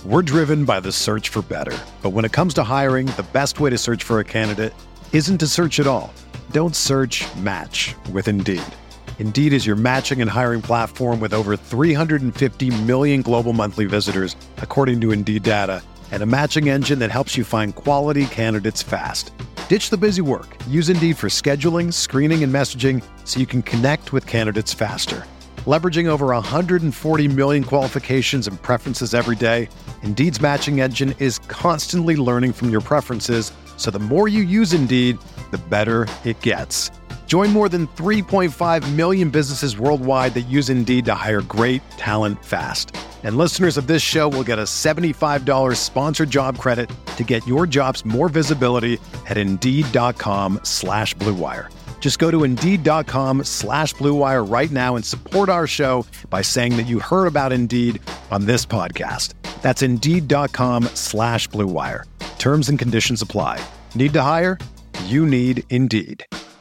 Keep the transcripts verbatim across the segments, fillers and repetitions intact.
We're driven by the search for better. But when it comes to hiring, the best way to search for a candidate isn't to search at all. Don't search, match with Indeed. Indeed is your matching and hiring platform with over three hundred fifty million global monthly visitors, according to Indeed data, and a matching engine that helps you find quality candidates fast. Ditch the busy work. Use Indeed for scheduling, screening, and messaging so you can connect with candidates faster. Leveraging over one hundred forty million qualifications and preferences every day, Indeed's matching engine is constantly learning from your preferences, so the more you use Indeed, the better it gets. Join more than three point five million businesses worldwide that use Indeed to hire great talent fast. And listeners of this show will get a seventy-five dollars sponsored job credit to get your jobs more visibility at Indeed.com slash Blue Wire. Just go to Indeed.com slash Blue Wire right now and support our show by saying that you heard about Indeed on this podcast. That's Indeed.com slash Blue Wire. Terms and conditions apply. Need to hire? You need Indeed.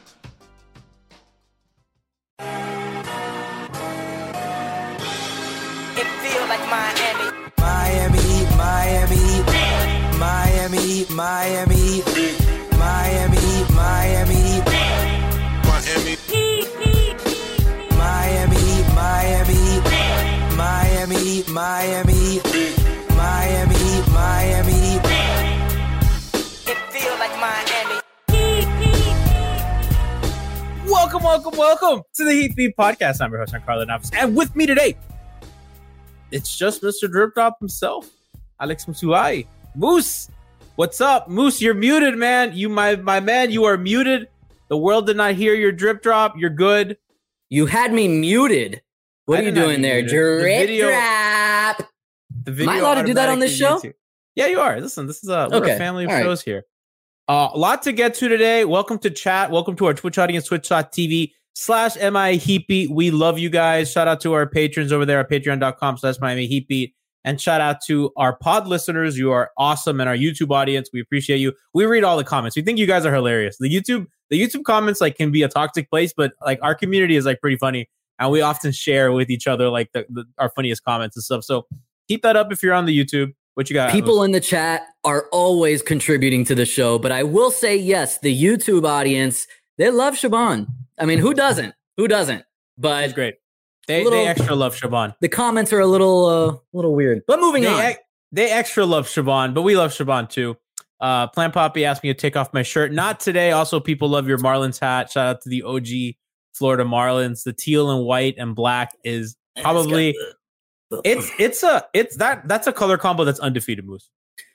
It feels like Miami. Miami, Miami, Miami, Miami, Miami, Miami, Miami, Miami, Miami, Miami, Miami, Miami, Miami. It feels like Miami. Welcome, welcome, welcome to the Heat Beat Podcast. I'm your host, Carlo Navas, and with me today, it's just Mister Drip Drop himself, Alex Musuai. Moose, what's up? Moose, you're muted, man. You, my my man, you are muted. The world did not hear your drip drop. You're good. You had me muted. What I are you did not doing there? mute it. The Drip video- drop. The video Am I allowed to do that on this automatically show? mutes you. Yeah, you are. Listen, this is a, we're Okay. a family of All right. shows here. Uh, a lot to get to today. Welcome to chat. Welcome to our Twitch audience, twitch.tv slash MI Heatbeat. We love you guys. Shout out to our patrons over there at patreon.com slash Miami Heatbeat. And shout out to our pod listeners. You are awesome. And our YouTube audience, we appreciate you. We read all the comments. We think you guys are hilarious. The YouTube, the YouTube comments like can be a toxic place, but like our community is like pretty funny. And we often share with each other like the, the our funniest comments and stuff. So keep that up if you're on the YouTube. What you got? People in the chat are always contributing to the show, but I will say, yes, the YouTube audience, they love Shaban. I mean, who doesn't? Who doesn't? But It's great. They little- they extra love Shaban. the comments are a little, uh, little weird. But moving They, on. ex- they extra love Shaban, but we love Shaban too. Uh, Plant Poppy asked me to take off my shirt. Not today. Also, people love your Marlins hat. Shout out to the O G Florida Marlins. The teal and white and black is probably it's it's a it's that that's a color combo that's undefeated, Moose.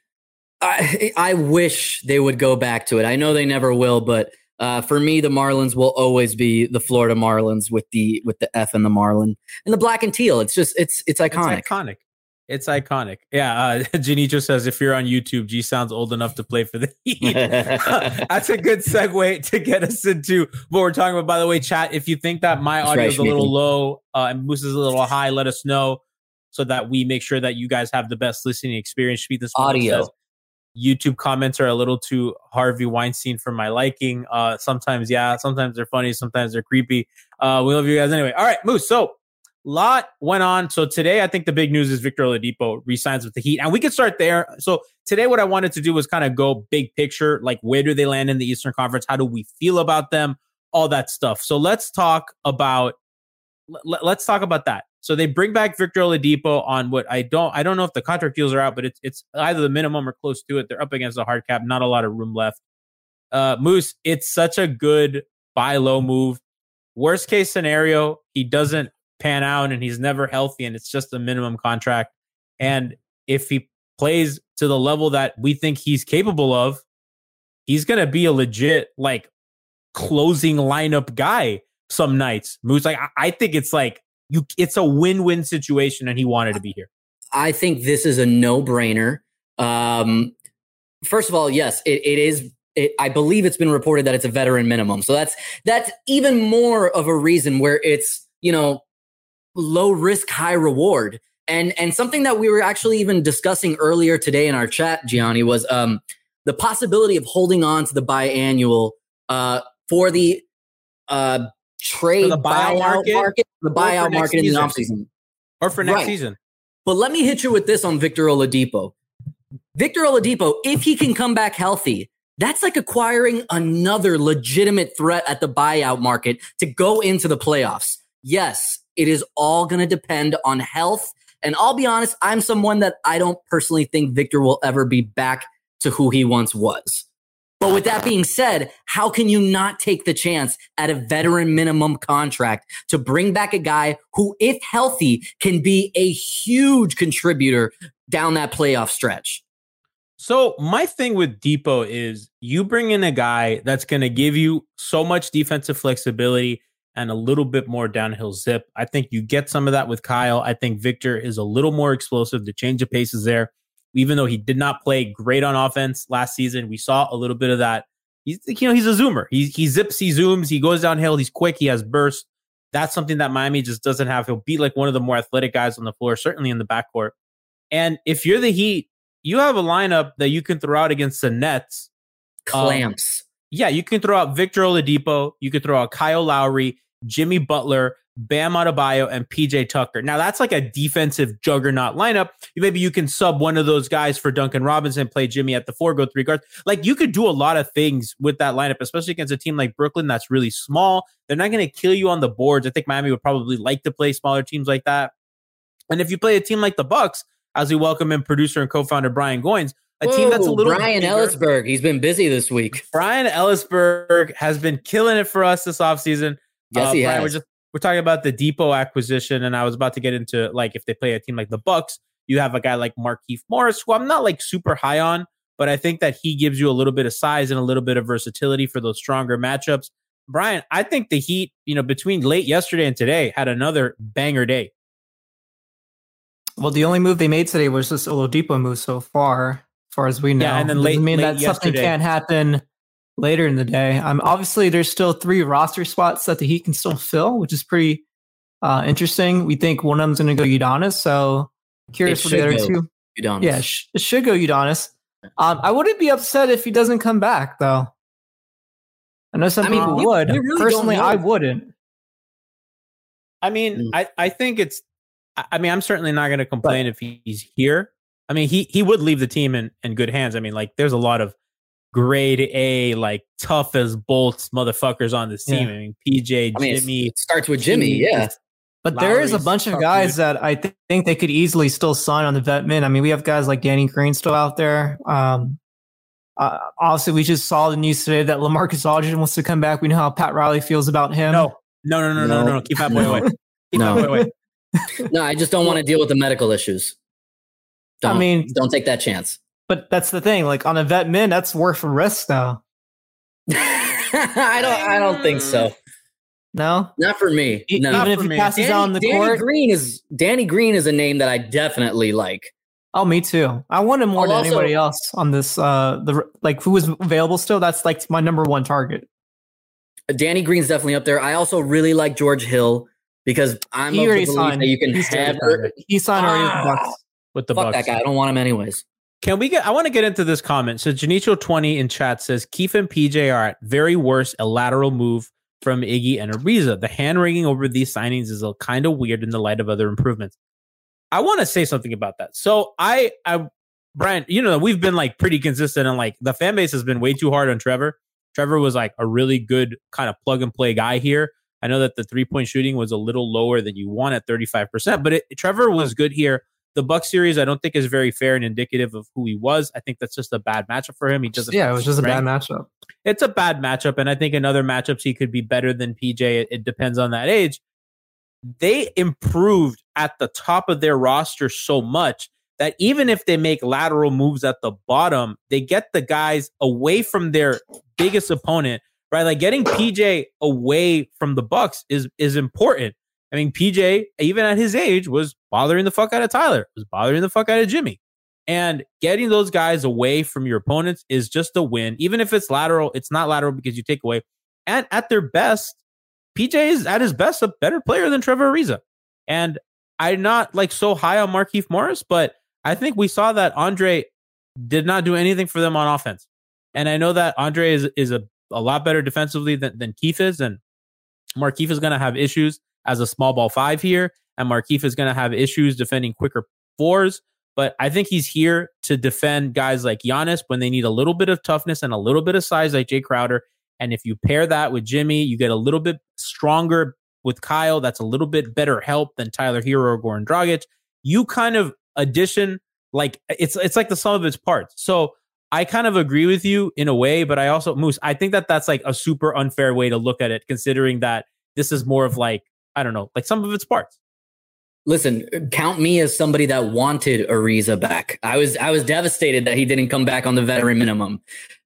I, I wish they would go back to it. I know they never will, but uh, for me, the Marlins will always be the Florida Marlins with the with the F and the Marlin and the black and teal. It's just it's it's iconic. It's iconic. It's iconic. Yeah. Uh, Janicho says if you're on YouTube, G sounds old enough to play for the Heat. That's a good segue to get us into what we're talking about. By the way, chat, if you think that my That's audio right, is a little Shmiki. low uh, and Moose is a little high, let us know so that we make sure that you guys have the best listening experience. Speed this morning Audio. says, YouTube comments are a little too Harvey Weinstein for my liking. Uh, sometimes, yeah, sometimes they're funny, sometimes they're creepy. Uh, we love you guys anyway. All right, Moose. So, lot went on. So today, I think the big news is Victor Oladipo resigns with the Heat, and we can start there. So today, what I wanted to do was kind of go big picture, like where do they land in the Eastern Conference? How do we feel about them? All that stuff. So let's talk about l- let's talk about that. So they bring back Victor Oladipo on what I don't I don't know if the contract deals are out, but it's it's either the minimum or close to it. They're up against a hard cap, not a lot of room left. Uh, Moose, it's such a good buy low move. Worst case scenario, he doesn't pan out and he's never healthy and it's just a minimum contract. And if he plays to the level that we think he's capable of, he's going to be a legit like closing lineup guy some nights. Moose, like I, I think it's like you it's a win-win situation and he wanted to be here. I think this is a no-brainer. Um, first of all, yes, it, it is. It, I believe it's been reported that it's a veteran minimum. So that's that's even more of a reason where it's, you know, low risk, high reward. And and something that we were actually even discussing earlier today in our chat, Gianni, was um, the possibility of holding on to the biannual uh, for the uh, trade For the buyout market? market, the Or for buyout next market in the season? offseason. Or for next Right. season. But let me hit you with this on Victor Oladipo. Victor Oladipo, if he can come back healthy, that's like acquiring another legitimate threat at the buyout market to go into the playoffs. Yes, it is all going to depend on health. And I'll be honest, I'm someone that I don't personally think Victor will ever be back to who he once was. But with that being said, how can you not take the chance at a veteran minimum contract to bring back a guy who, if healthy, can be a huge contributor down that playoff stretch? So my thing with Depot is you bring in a guy that's going to give you so much defensive flexibility and a little bit more downhill zip. I think you get some of that with Kyle. I think Victor is a little more explosive. The change of pace is there. Even though he did not play great on offense last season, we saw a little bit of that. He's, you know, he's a zoomer. He he zips, he zooms, he goes downhill. He's quick. He has burst. That's something that Miami just doesn't have. He'll be like one of the more athletic guys on the floor, certainly in the backcourt. And if you're the Heat, you have a lineup that you can throw out against the Nets. Clamps. Um, yeah, you can throw out Victor Oladipo. You could throw out Kyle Lowry, Jimmy Butler, Bam Adebayo, and P J Tucker. Now, that's like a defensive juggernaut lineup. Maybe you can sub one of those guys for Duncan Robinson, play Jimmy at the four, go three guards. Like, you could do a lot of things with that lineup, especially against a team like Brooklyn that's really small. They're not going to kill you on the boards. I think Miami would probably like to play smaller teams like that. And if you play a team like the Bucks, as we welcome in producer and co-founder Brian Goins, a Whoa, team that's a little Brian bigger. Ellisberg. He's been busy this week. Brian Ellisberg has been killing it for us this offseason. Yes, uh, he Brian, has. We're just We're talking about the Depot acquisition, and I was about to get into, like, if they play a team like the Bucks, you have a guy like Markieff Morris, who I'm not like super high on, but I think that he gives you a little bit of size and a little bit of versatility for those stronger matchups. Brian, I think the Heat, you know, between late yesterday and today, had another banger day. Well, the only move they made today was this Oladipo move so far, as far as we know. Yeah, and then Doesn't late- mean late that something yesterday. can't happen later in the day. Um, obviously, there's still three roster spots that the Heat can still fill, which is pretty uh, interesting. We think one of them's going to go Udonis, so curious It for the other should go two. Udonis. Yeah, sh- it should go Udonis. Um, I wouldn't be upset if he doesn't come back, though. I know some I mean, people we- would. we really don't Personally, know. I wouldn't. I mean, Mm. I, I think it's, I I mean, I'm certainly not going to complain if he, he's here. I mean, he he would leave the team in, in good hands. I mean, like, there's a lot of grade A, like, tough as bolts motherfuckers on this team. Yeah. I mean, P J, I mean, it's- Jimmy. it starts with Jimmy, yeah. But there is a Lowry's bunch of tough, guys dude. that I th- think they could easily still sign on the vet min. I mean, we have guys like Danny Green still out there. Um, uh, obviously, we just saw the news today that LaMarcus Aldridge wants to come back. We know how Pat Riley feels about him. No, no, no, no, no, no, No. no. Keep that boy No. away. Keep No. that boy away. No, I just don't want to deal with the medical issues. Don't, I mean- don't take that chance. But that's the thing. Like on a vet min, that's worth a risk, though. I don't. I don't think so. No, Not for me. E- No. even if for he me. passes Danny, out on the Danny court. Green is Danny Green is a name that I definitely like. Oh, me too. I want him more I'll than also- anybody else on this. Uh, the like who is available still. That's like my number one target. Danny Green's definitely up there. I also really like George Hill because I'm He of already the belief signed. that you can He's have. already He signed already with the Ah, Bucks. With the fuck Bucks. that guy. I don't want him anyways. Can we get, I want to get into this comment. So Janicho twenty in chat says, Keith and P J are at very worst a lateral move from Iggy and Ariza. The hand wringing over these signings is a kind of weird in the light of other improvements. I want to say something about that. So I, I, Brian, you know, we've been like pretty consistent and like the fan base has been way too hard on Trevor. Trevor was like a really good kind of plug and play guy here. I know that the three point shooting was a little lower than you want at thirty-five percent, but it, Trevor was good here. The Bucks series, I don't think is very fair and indicative of who he was. I think that's just a bad matchup for him. He doesn't. Yeah, it was just a bad strength. matchup. It's a bad matchup, and I think in other matchups he could be better than P J. It, it depends on that age. They improved at the top of their roster so much that even if they make lateral moves at the bottom, they get the guys away from their biggest opponent, right? Like getting P J away from the Bucks is is important. I mean, P J, even at his age, was bothering the fuck out of Tyler, was bothering the fuck out of Jimmy. And getting those guys away from your opponents is just a win. Even if it's lateral, it's not lateral because you take away. And at their best, P J is at his best a better player than Trevor Ariza. And I'm not like so high on Markieff Morris, but I think we saw that Andre did not do anything for them on offense. And I know that Andre is, is a, a lot better defensively than, than Keith is. And Markieff is going to have issues as a small ball five here. And Markieff is going to have issues defending quicker fours, but I think he's here to defend guys like Giannis when they need a little bit of toughness and a little bit of size like Jay Crowder. And if you pair that with Jimmy, you get a little bit stronger with Kyle. That's a little bit better help than Tyler Hero or Goran Dragic. You kind of addition, like it's it's like the sum of its parts. So I kind of agree with you in a way, but I also, Moose, I think that that's like a super unfair way to look at it, considering that this is more of like, I don't know, like some of its parts. Listen, count me as somebody that wanted Ariza back. I was I was devastated that he didn't come back on the veteran minimum.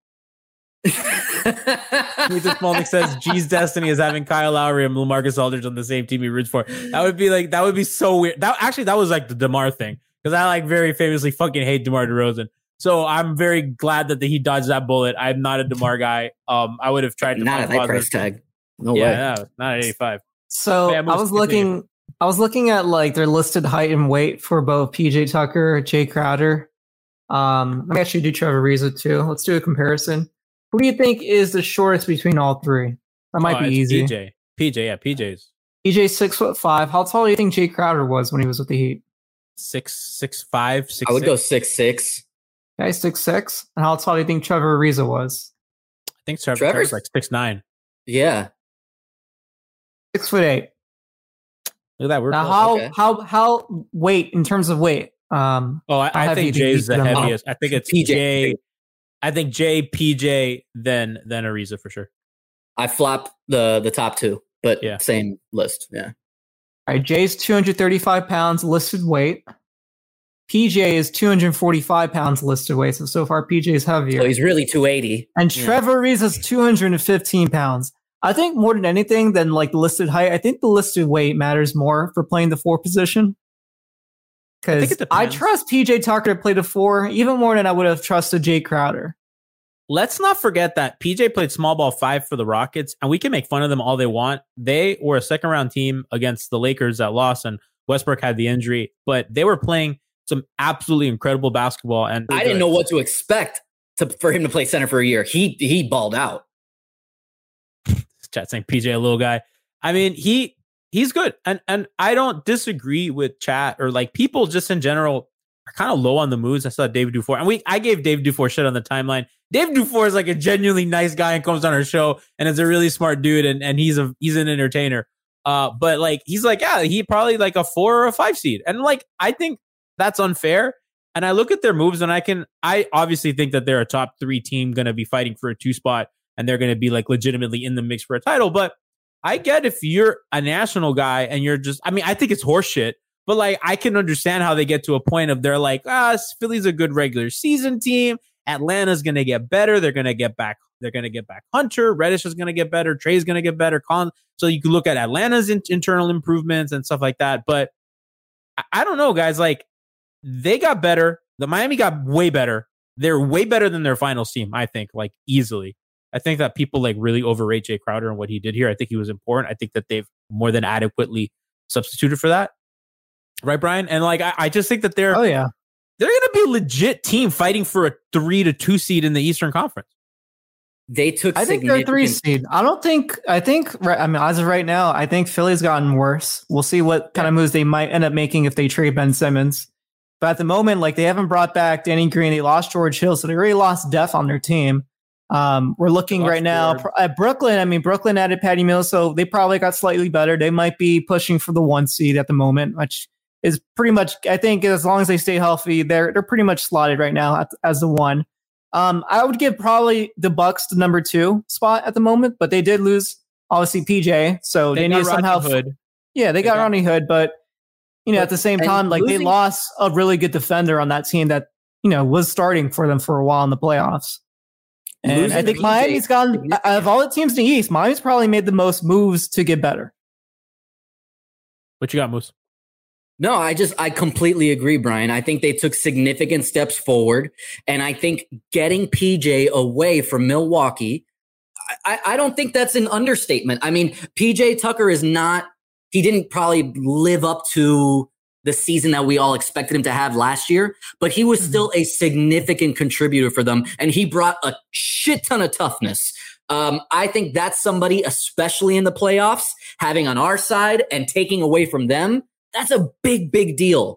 Lisa Smolnik says G's destiny is having Kyle Lowry and LaMarcus Aldridge on the same team he roots for. That would be like, that would be so weird. That actually, that was like the DeMar thing, because I like very famously fucking hate DeMar DeRozan. So I'm very glad that the, he dodged that bullet. I'm not a DeMar guy. Um, I would have tried to not at that price tag. No yeah, way. No, not at eighty-five. So Man, I was looking, I was looking at like their listed height and weight for both P J Tucker, Jay Crowder. Um, I actually do Trevor Ariza too. Let's do a comparison. Who do you think is the shortest between all three? That might oh, be it's easy. P J, P J, yeah, P J's P J's six foot five. How tall do you think Jay Crowder was when he was with the Heat? six, six, five, six. I would six. go six six. Okay, six six. And how tall do you think Trevor Ariza was? I think Trevor, Trevor's- Trevor's like six nine. Yeah. Six foot eight. Look at that. We're Now, close. how okay. how how weight in terms of weight? Um, Oh, I, how I heavy think do you Jay's the think them? heaviest. I think it's P J. Jay. I think Jay, P J, then then Ariza for sure. I flop the the top two, but Yeah. same list. Yeah. all right, Jay's two hundred thirty-five pounds listed weight. P J is two hundred forty-five pounds listed weight. So so far P J is heavier. So he's really two eighty. And Yeah. Trevor Ariza is two hundred fifteen pounds. I think more than anything than like the listed height, I think the listed weight matters more for playing the four position. I think Because it I, depends. trust P J Tucker to play the four even more than I would have trusted Jay Crowder. Let's not forget that P J played small ball five for the Rockets, and we can make fun of them all they want. They were a second round team against the Lakers that lost, and Westbrook had the injury, but they were playing some absolutely incredible basketball. And I didn't know what to expect to, for him to play center for a year. He he balled out. Chat saying P J a little guy. I mean, he he's good, and and I don't disagree with chat or like people just in general are kind of low on the moves. I saw David Dufour, and we I gave David Dufour shit on the timeline. David Dufour is like a genuinely nice guy and comes on our show and is a really smart dude, and and he's a he's an entertainer. Uh, but like he's like yeah, he probably like a four or a five seed, and like I think that's unfair. And I look at their moves, and I can I obviously think that they're a top three team going to be fighting for a two spot. And they're going to be like legitimately in the mix for a title. But I get if you're a national guy and you're just, I mean, I think it's horseshit, but like I can understand how they get to a point of they're like, ah, Philly's a good regular season team. Atlanta's going to get better. They're going to get back. They're going to get back Hunter. Reddish is going to get better. Trey's going to get better. Con- so you can look at Atlanta's in- internal improvements and stuff like that. But I-, I don't know, guys. Like they got better. The Miami got way better. They're way better than their finals team, I think, like easily. I think that people like really overrate Jay Crowder and what he did here. I think he was important. I think that they've more than adequately substituted for that. Right, Brian? And like, I, I just think that they're, Oh yeah. they're going to be a legit team fighting for a three to two seed in the Eastern Conference. They took I think they're significant. three seed. I don't think. I think. right- I mean, as of right now, I think Philly's gotten worse. We'll see what kind of moves they might end up making if they trade Ben Simmons. But at the moment, like they haven't brought back Danny Green. They lost George Hill, so they already lost depth on their team. Um, we're looking Lost right now George. at Brooklyn. I mean, Brooklyn added Patty Mills, so they probably got slightly better. They might be pushing for the one seed at the moment, which is pretty much. I think as long as they stay healthy, they're they're pretty much slotted right now at, as the one. Um, I would give probably the Bucks the number two spot at the moment, but they did lose obviously P J, so they, They need got to somehow. Rodney Hood. Yeah, they, They got got- Ronnie Hood, but you know, But- at the same and time, like they losing- lost a really good defender on that team that you know was starting for them for a while in the playoffs. And Losing I think P J Miami's gone significant. out of all the teams in the East. Miami's probably made the most moves to get better. What you got, Moose? No, I just, I completely agree, Brian. I think they took significant steps forward. And I think getting P J away from Milwaukee, I, I don't think that's an understatement. I mean, P J Tucker is not, he didn't probably live up to the season that we all expected him to have last year, but he was still a significant contributor for them. And he brought a shit ton of toughness. Um, I think that's somebody, especially in the playoffs, having on our side and taking away from them. That's a big, big deal.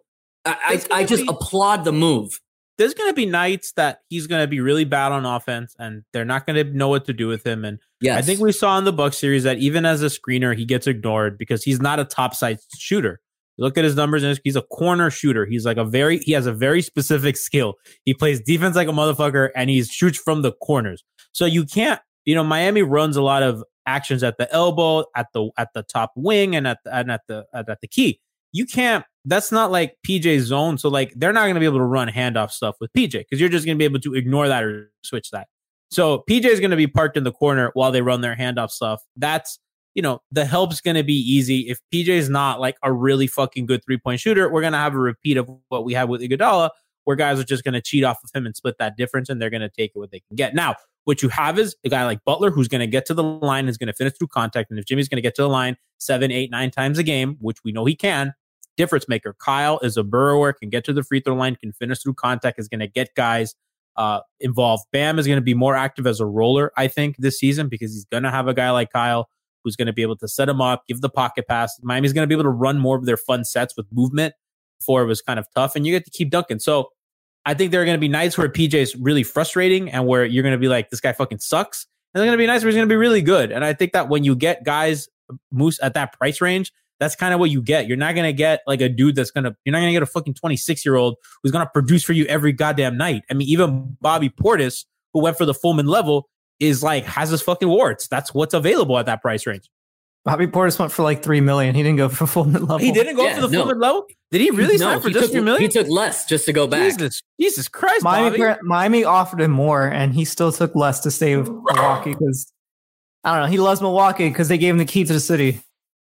I, I, I just be, applaud the move. There's going to be nights that he's going to be really bad on offense, and they're not going to know what to do with him. And yes. I think we saw in the Bucs series that even as a screener, he gets ignored because he's not a top side shooter. You look at his numbers, and he's a corner shooter. He's like a very, he has a very specific skill. He plays defense like a motherfucker, and he shoots from the corners. So you can't, you know, Miami runs a lot of actions at the elbow, at the at the top wing, and at the, and at the at, at the key. You can't. That's not like P J's zone. So like they're not going to be able to run handoff stuff with P J because you're just going to be able to ignore that or switch that. So P J is going to be parked in the corner while they run their handoff stuff. That's, you know, the help's going to be easy. If P J is not like a really fucking good three point shooter, we're going to have a repeat of what we had with Iguodala, where guys are just going to cheat off of him and split that difference, and they're going to take what they can get. Now, what you have is a guy like Butler who's going to get to the line, is going to finish through contact, and if Jimmy's going to get to the line seven, eight, nine times a game, which we know he can, difference maker. Kyle is a burrower, can get to the free throw line, can finish through contact, is going to get guys uh, involved. Bam is going to be more active as a roller, I think, this season because he's going to have a guy like Kyle who's going to be able to set him up, give the pocket pass. Miami's going to be able to run more of their fun sets with movement. Before it was kind of tough, and you get to keep dunking. So I think there are going to be nights where P J is really frustrating and where you're going to be like, this guy fucking sucks. And they're going to be nights where he's going to be really good. And I think that when you get guys, Moose, at that price range, that's kind of what you get. You're not going to get like a dude that's going to, you're not going to get a fucking twenty-six year old who's going to produce for you every goddamn night. I mean, even Bobby Portis, who went for the Fulman level, is like, has his fucking warts. That's what's available at that price range. Bobby Portis went for like three million. He didn't go for Fulman level. He didn't go yeah, for the no. Fulman level? Did he really no, sign for just three million? He took less just to go back. Jesus, Jesus Christ, Miami, Miami offered him more, and he still took less to stay with Milwaukee because, I don't know, he loves Milwaukee because they gave him the key to the city.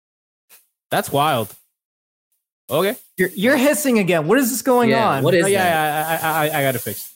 That's wild. Okay. You're, you're hissing again. What is this going yeah, on? What is oh, that? Yeah, I, I, I, I got to fix.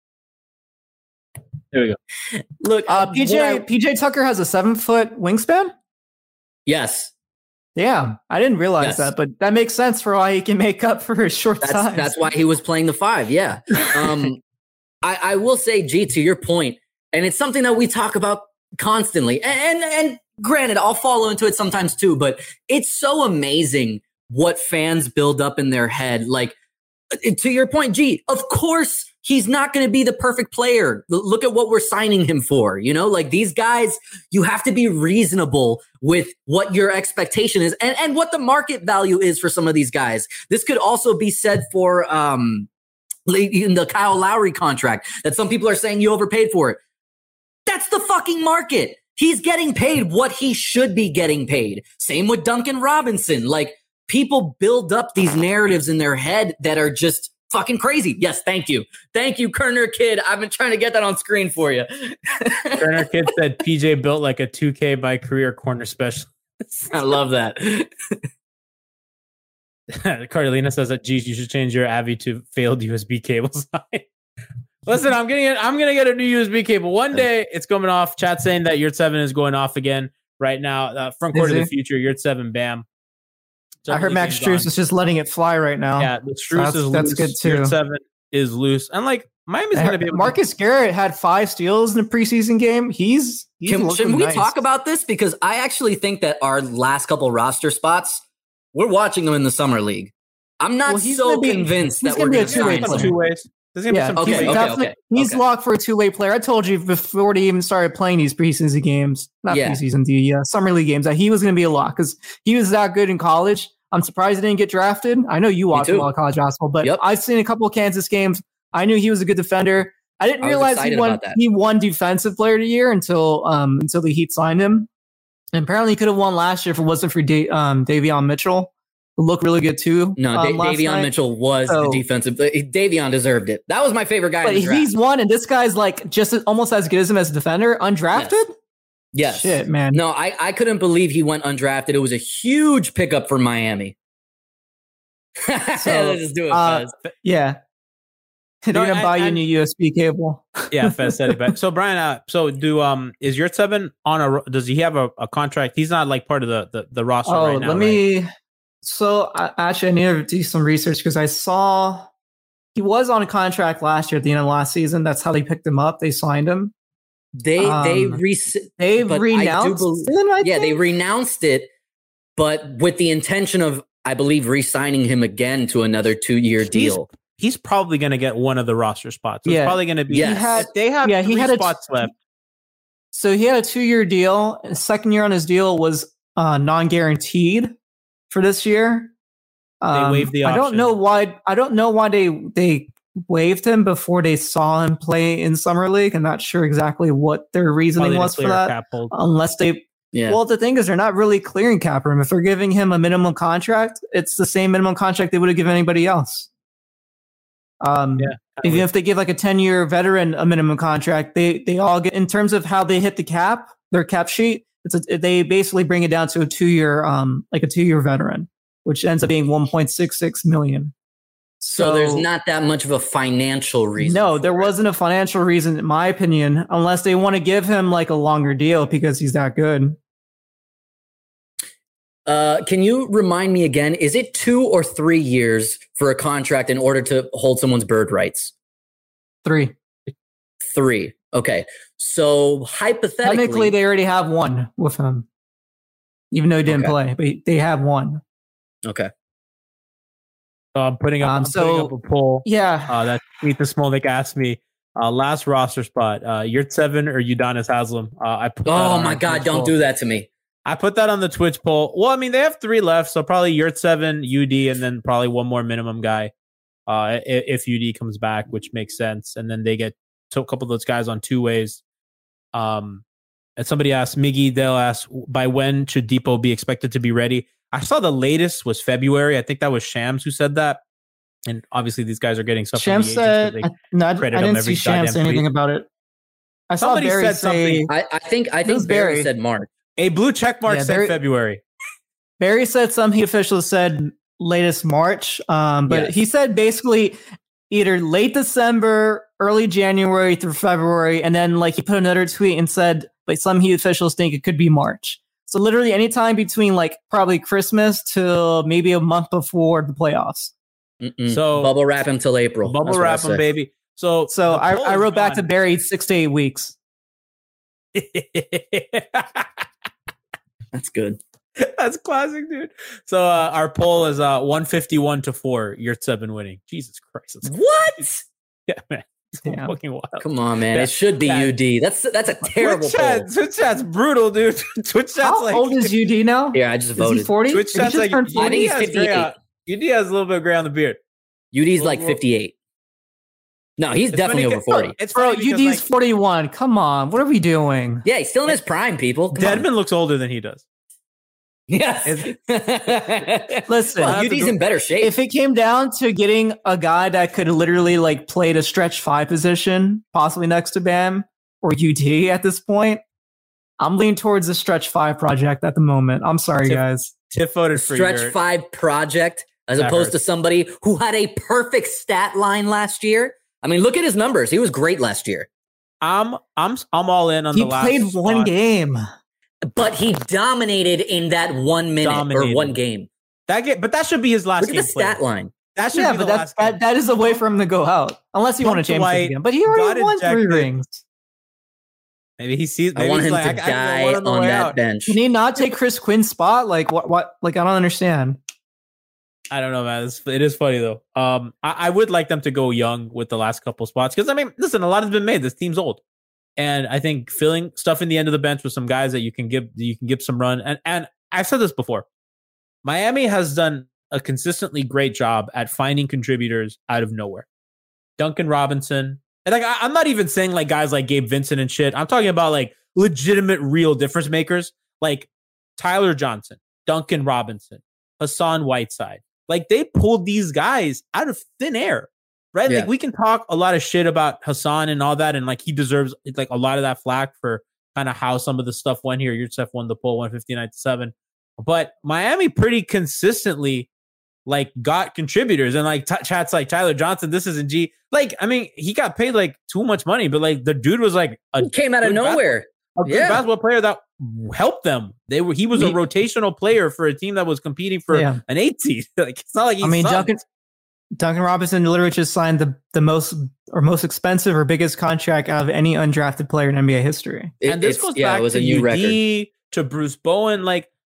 There we go. Look, uh, P J I, P J Tucker has a seven foot wingspan. Yes. Yeah, I didn't realize yes. that, but that makes sense for why he can make up for his short that's, size. That's why he was playing the five. Yeah. Um, I, I will say, G, to your point, and it's something that we talk about constantly. And, and and granted, I'll follow into it sometimes too, but it's so amazing what fans build up in their head. Like, to your point, G, of course he's not going to be the perfect player. L- look at what we're signing him for. You know, like these guys, you have to be reasonable with what your expectation is and, and what the market value is for some of these guys. This could also be said for um, in the Kyle Lowry contract that some people are saying you overpaid for it. That's the fucking market. He's getting paid what he should be getting paid. Same with Duncan Robinson. Like, people build up these narratives in their head that are just fucking crazy. Yes, thank you. Thank you, Kerner Kid. I've been trying to get that on screen for you. Kerner Kid said P J built like a two K by career corner specialist. I love that. Carolina says that, geez, you should change your Avi to failed U S B cable sign. Listen, I'm getting it. I'm gonna get a new U S B cable one day. It's coming off. Chat saying that Yurt seven is going off again right now. Uh, front court of the future. Yurt seven, bam. I heard Max Strus is just letting it fly right now. Yeah, the Strus so is loose. That's good too. Yurt seven is loose, and like Miami's going to be able Marcus to- Garrett had five steals in the preseason game. He's, he's Can, should we nice. talk about this? Because I actually think that our last couple roster spots, we're watching them in the summer league. I'm not well, so be, convinced that we're going to be sign some two ways. There's gonna yeah, be some okay, two okay, ways. okay. He's okay. locked for a two-way player. I told you before he even started playing these preseason games, not Yeah. preseason, the uh, summer league games, that he was going to be a lock because he was that good in college. I'm surprised he didn't get drafted. I know you watch a lot of college basketball, but Yep. I've seen a couple of Kansas games. I knew he was a good defender. I didn't I was realize he excited won. about that. He won Defensive Player of the Year until um until the Heat signed him. And apparently, he could have won last year if it wasn't for da- um Davion Mitchell, who looked really good too. No, um, da- Davion night. Mitchell was So- the defensive. Davion deserved it. That was my favorite guy. But in the draft. he's won, and this guy's like just as, almost as good as him as a defender, undrafted. Yes. Yes. Shit, man. No, I, I couldn't believe he went undrafted. It was a huge pickup for Miami. So, Let's just do it, uh, Fez. Yeah. They're No, gonna and- buy you a and- new U S B cable. Yeah, Fez said it back. So Brian, uh, so do um is Yurt seven on a does he have a, a contract? He's not like part of the the, the roster Oh, right now. let right? me. So I, actually, I need to do some research because I saw he was on a contract last year at the end of last season. That's how they picked him up. They signed him. They they um, re- They but I do renounced bel- him. I yeah, they think? renounced it, but with the intention of I believe, re-signing him again to another two-year deal. He's, he's probably going to get one of the roster spots. So Yeah. It's probably going to be. Yes. He had, they have Yeah, he three had a- spots left. So he had a two-year deal. The second year on his deal was uh, non-guaranteed for this year. Um, waived the I don't option. know why. I don't know why they they waived him before they saw him play in summer league. I'm not sure exactly what their reasoning Probably to was for clear that. cap hold. Unless they, Yeah. well, the thing is, they're not really clearing cap room. If they're giving him a minimum contract, it's the same minimum contract they would have given anybody else. Um, Yeah. even if they give like a ten-year veteran a minimum contract, they they all get, in terms of how they hit the cap, their cap sheet. It's a, they basically bring it down to a two-year, um, like a two-year veteran, which ends up being one point six six million. So, there's not that much of a financial reason. No, for there it. wasn't a financial reason, in my opinion, unless they want to give him like a longer deal because he's that good. Uh, can you remind me again? Is it two or three years for a contract in order to hold someone's bird rights? Three. Three. Okay. So hypothetically, Technically, they already have one with him, even though he didn't Okay. play, but they have one. okay. So I'm putting up, Um, I'm so- putting up a poll. Yeah. Uh, that Ethan Smolnik asked me uh, last roster spot, uh, Yurtseven or Udonis Haslem. Uh, I put that Oh on my our God! Twitch Don't poll. do that to me. I put that on the Twitch poll. Well, I mean, they have three left, so probably Yurtseven, U D, and then probably one more minimum guy uh, i- if U D comes back, which makes sense. And then they get to a couple of those guys on two ways. Um, and somebody asked, Miggy, they'll ask, by when should Depot be expected to be ready? I saw the latest was February. I think that was Shams who said that. And obviously, these guys are getting stuff. from Shams the agents, said, so I, no, I, credit I him didn't every see Shams goddamn say anything tweet. about it. I saw Somebody Barry said say, something. I, I think I It think was Barry Barry. said March. A blue check mark Yeah, said very- February. Barry said some Heat officials said latest March, um, but Yes. he said basically either late December, early January through February, and then like he put another tweet and said like some Heat officials think it could be March. So literally anytime between like probably Christmas till maybe a month before the playoffs. Mm-mm. So- bubble wrap him till April. Bubble That's what I wrap them, say. baby. So, So the I, poll I is wrote back to gone. Barry six to eight weeks. That's good. That's classic, dude. So uh, our poll is uh, one fifty-one to four. Yurtseven winning. Jesus Christ. That's What? yeah, man. It's Yeah. fucking wild. Come on, man. Yeah. It should be Yeah. U D. That's that's a terrible Twitch chat, poll. Twitch chat's brutal, dude. Twitch chat's How like old is U D now? Yeah, I just Is he voted. forty? Twitch He chat's just like turned I forty? think he's U D has gray fifty-eight. out- U D has a little bit of gray on the beard. U D's Well, like well- fifty-eight. No, he's It's definitely funny over 'cause- forty. It's Bro, funny because, U D's like, forty-one. Come on. What are we doing? Yeah, he's still in his prime, people. Come on. Deadman looks older than he does. Yes. Listen, well, U D's in better shape. if it came down to getting a guy that could literally like play the stretch five position, possibly next to Bam or U D at this point, I'm leaning towards the stretch five project at the moment. I'm sorry, Tip- guys. Tiff voted for Stretch Yurt. five project as That opposed to hurts. somebody who had a perfect stat line last year. I mean, look at his numbers. He was great last year, I'm I'm I'm all in on He the last. played one spot. game. but he dominated in that one minute Dominated. or one game. That game, but that should be his last Look at game. the stat played. line. That should Yeah, be but the that's last game. that, that is a way for him to go out. Unless he won a Bunch of championship white, again. But he got already won three ejected. rings. Maybe he sees. I Maybe want he's him like, to I, I die got one on, the on way that out. bench. Can he not take Chris Quinn's spot? Like what what like I don't understand. I don't know, man. It's, it is funny though. Um, I, I would like them to go young with the last couple spots because I mean, listen, a lot has been made. This team's old, and I think filling stuff in the end of the bench with some guys that you can give you can give some run. And and I've said this before, Miami has done a consistently great job at finding contributors out of nowhere. Duncan Robinson, and like I, I'm not even saying like guys like Gabe Vincent and shit. I'm talking about like legitimate, real difference makers like Tyler Johnson, Duncan Robinson, Hassan Whiteside. Like they pulled these guys out of thin air, right? Yeah. Like we can talk a lot of shit about Hassan and all that, and like he deserves like a lot of that flack for kind of how some of the stuff went here. Yurtsev won the poll one fifty-nine to seven, but Miami pretty consistently like got contributors and like t- chats like Tyler Johnson. This isn't G. Like I mean, he got paid like too much money, but like the dude was like a He came out of good bas- nowhere. a good Yeah. basketball player that helped them. They were he was a He- rotational player for a team that was competing for Yeah. an eight seed. Like it's not like he I mean, sucked. Duncan Duncan Robinson literally just signed the, the most or most expensive or biggest contract out of any undrafted player in N B A history. It- and this it's- goes yeah, back it was to a new U record. D, to Bruce Bowen. Like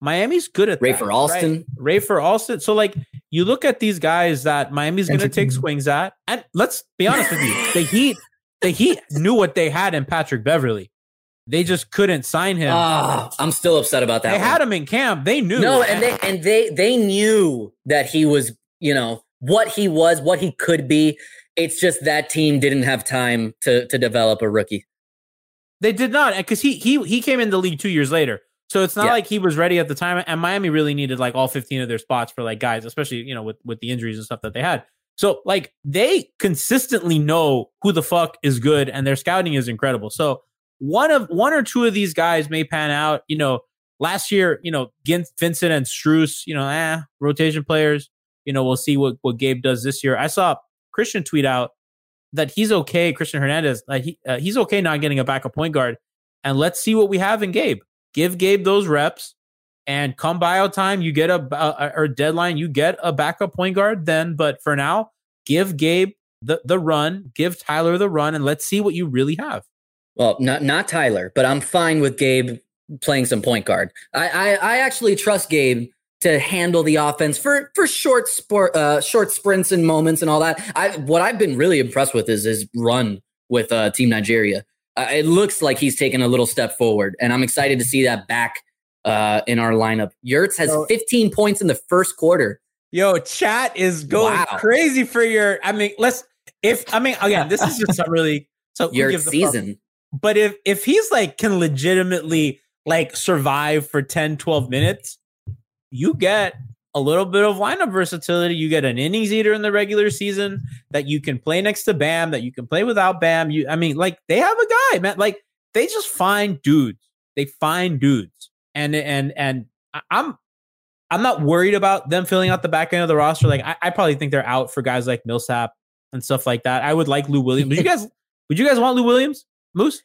Miami's good at Rafer that, Alston. Right? Rafer Alston. So like you look at these guys that Miami's going to take swings at, and let's be honest with you, the Heat, the Heat knew what they had in Patrick Beverley. They just couldn't sign him. Oh, I'm still upset about that. They one. had him in camp. They knew. No, and they and they they knew that he was, you know, what he was, what he could be. It's just that team didn't have time to to develop a rookie. They did not, because he he he came in the league two years later. So it's not yeah. like he was ready at the time, and Miami really needed like all fifteen of their spots for like guys, especially, you know, with, with the injuries and stuff that they had. So like they consistently know who the fuck is good, and their scouting is incredible. So one of one or two of these guys may pan out. You know, last year, you know, Vincent and Strus, you know, eh, rotation players. You know, we'll see what, what Gabe does this year. I saw Christian tweet out that he's okay, Christian Hernandez, uh, he, uh, he's okay not getting a backup point guard. And let's see what we have in Gabe. Give Gabe those reps, and come buyout time, you get a, a or deadline, you get a backup point guard then. But for now, give Gabe the, the run, give Tyler the run, and let's see what you really have. Well, not not Tyler, but I'm fine with Gabe playing some point guard. I I, I actually trust Gabe to handle the offense for for short sport, uh, short sprints and moments and all that. I what I've been really impressed with is his run with uh, Team Nigeria. Uh, it looks like he's taken a little step forward, and I'm excited to see that back uh, in our lineup. Yurts has fifteen points in the first quarter. Yo, chat is going wow. crazy for your. I mean, let's. If I mean, again, this is just a really so Yurts season. Fuck. But if if he's like can legitimately like survive for ten, twelve minutes, you get a little bit of lineup versatility. You get an innings eater in the regular season that you can play next to Bam, that you can play without Bam. You, I mean, like they have a guy, man. Like they just find dudes. They find dudes, and and and I'm I'm not worried about them filling out the back end of the roster. Like I, I probably think they're out for guys like Millsap and stuff like that. I would like Lou Williams. Would you guys? Would you guys want Lou Williams, Moose?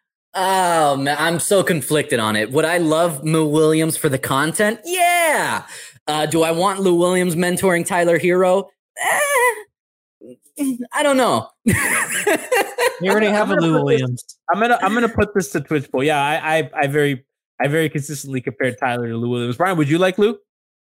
Oh man, I'm so conflicted on it. Would I love Lou Williams for the content? Yeah. Uh, do I want Lou Williams mentoring Tyler Hero? Eh, I don't know. You already have a Lou Williams. This, I'm gonna I'm gonna put this to Twitch poll. Yeah, I, I I very I very consistently compared Tyler to Lou Williams. Brian, would you like Lou?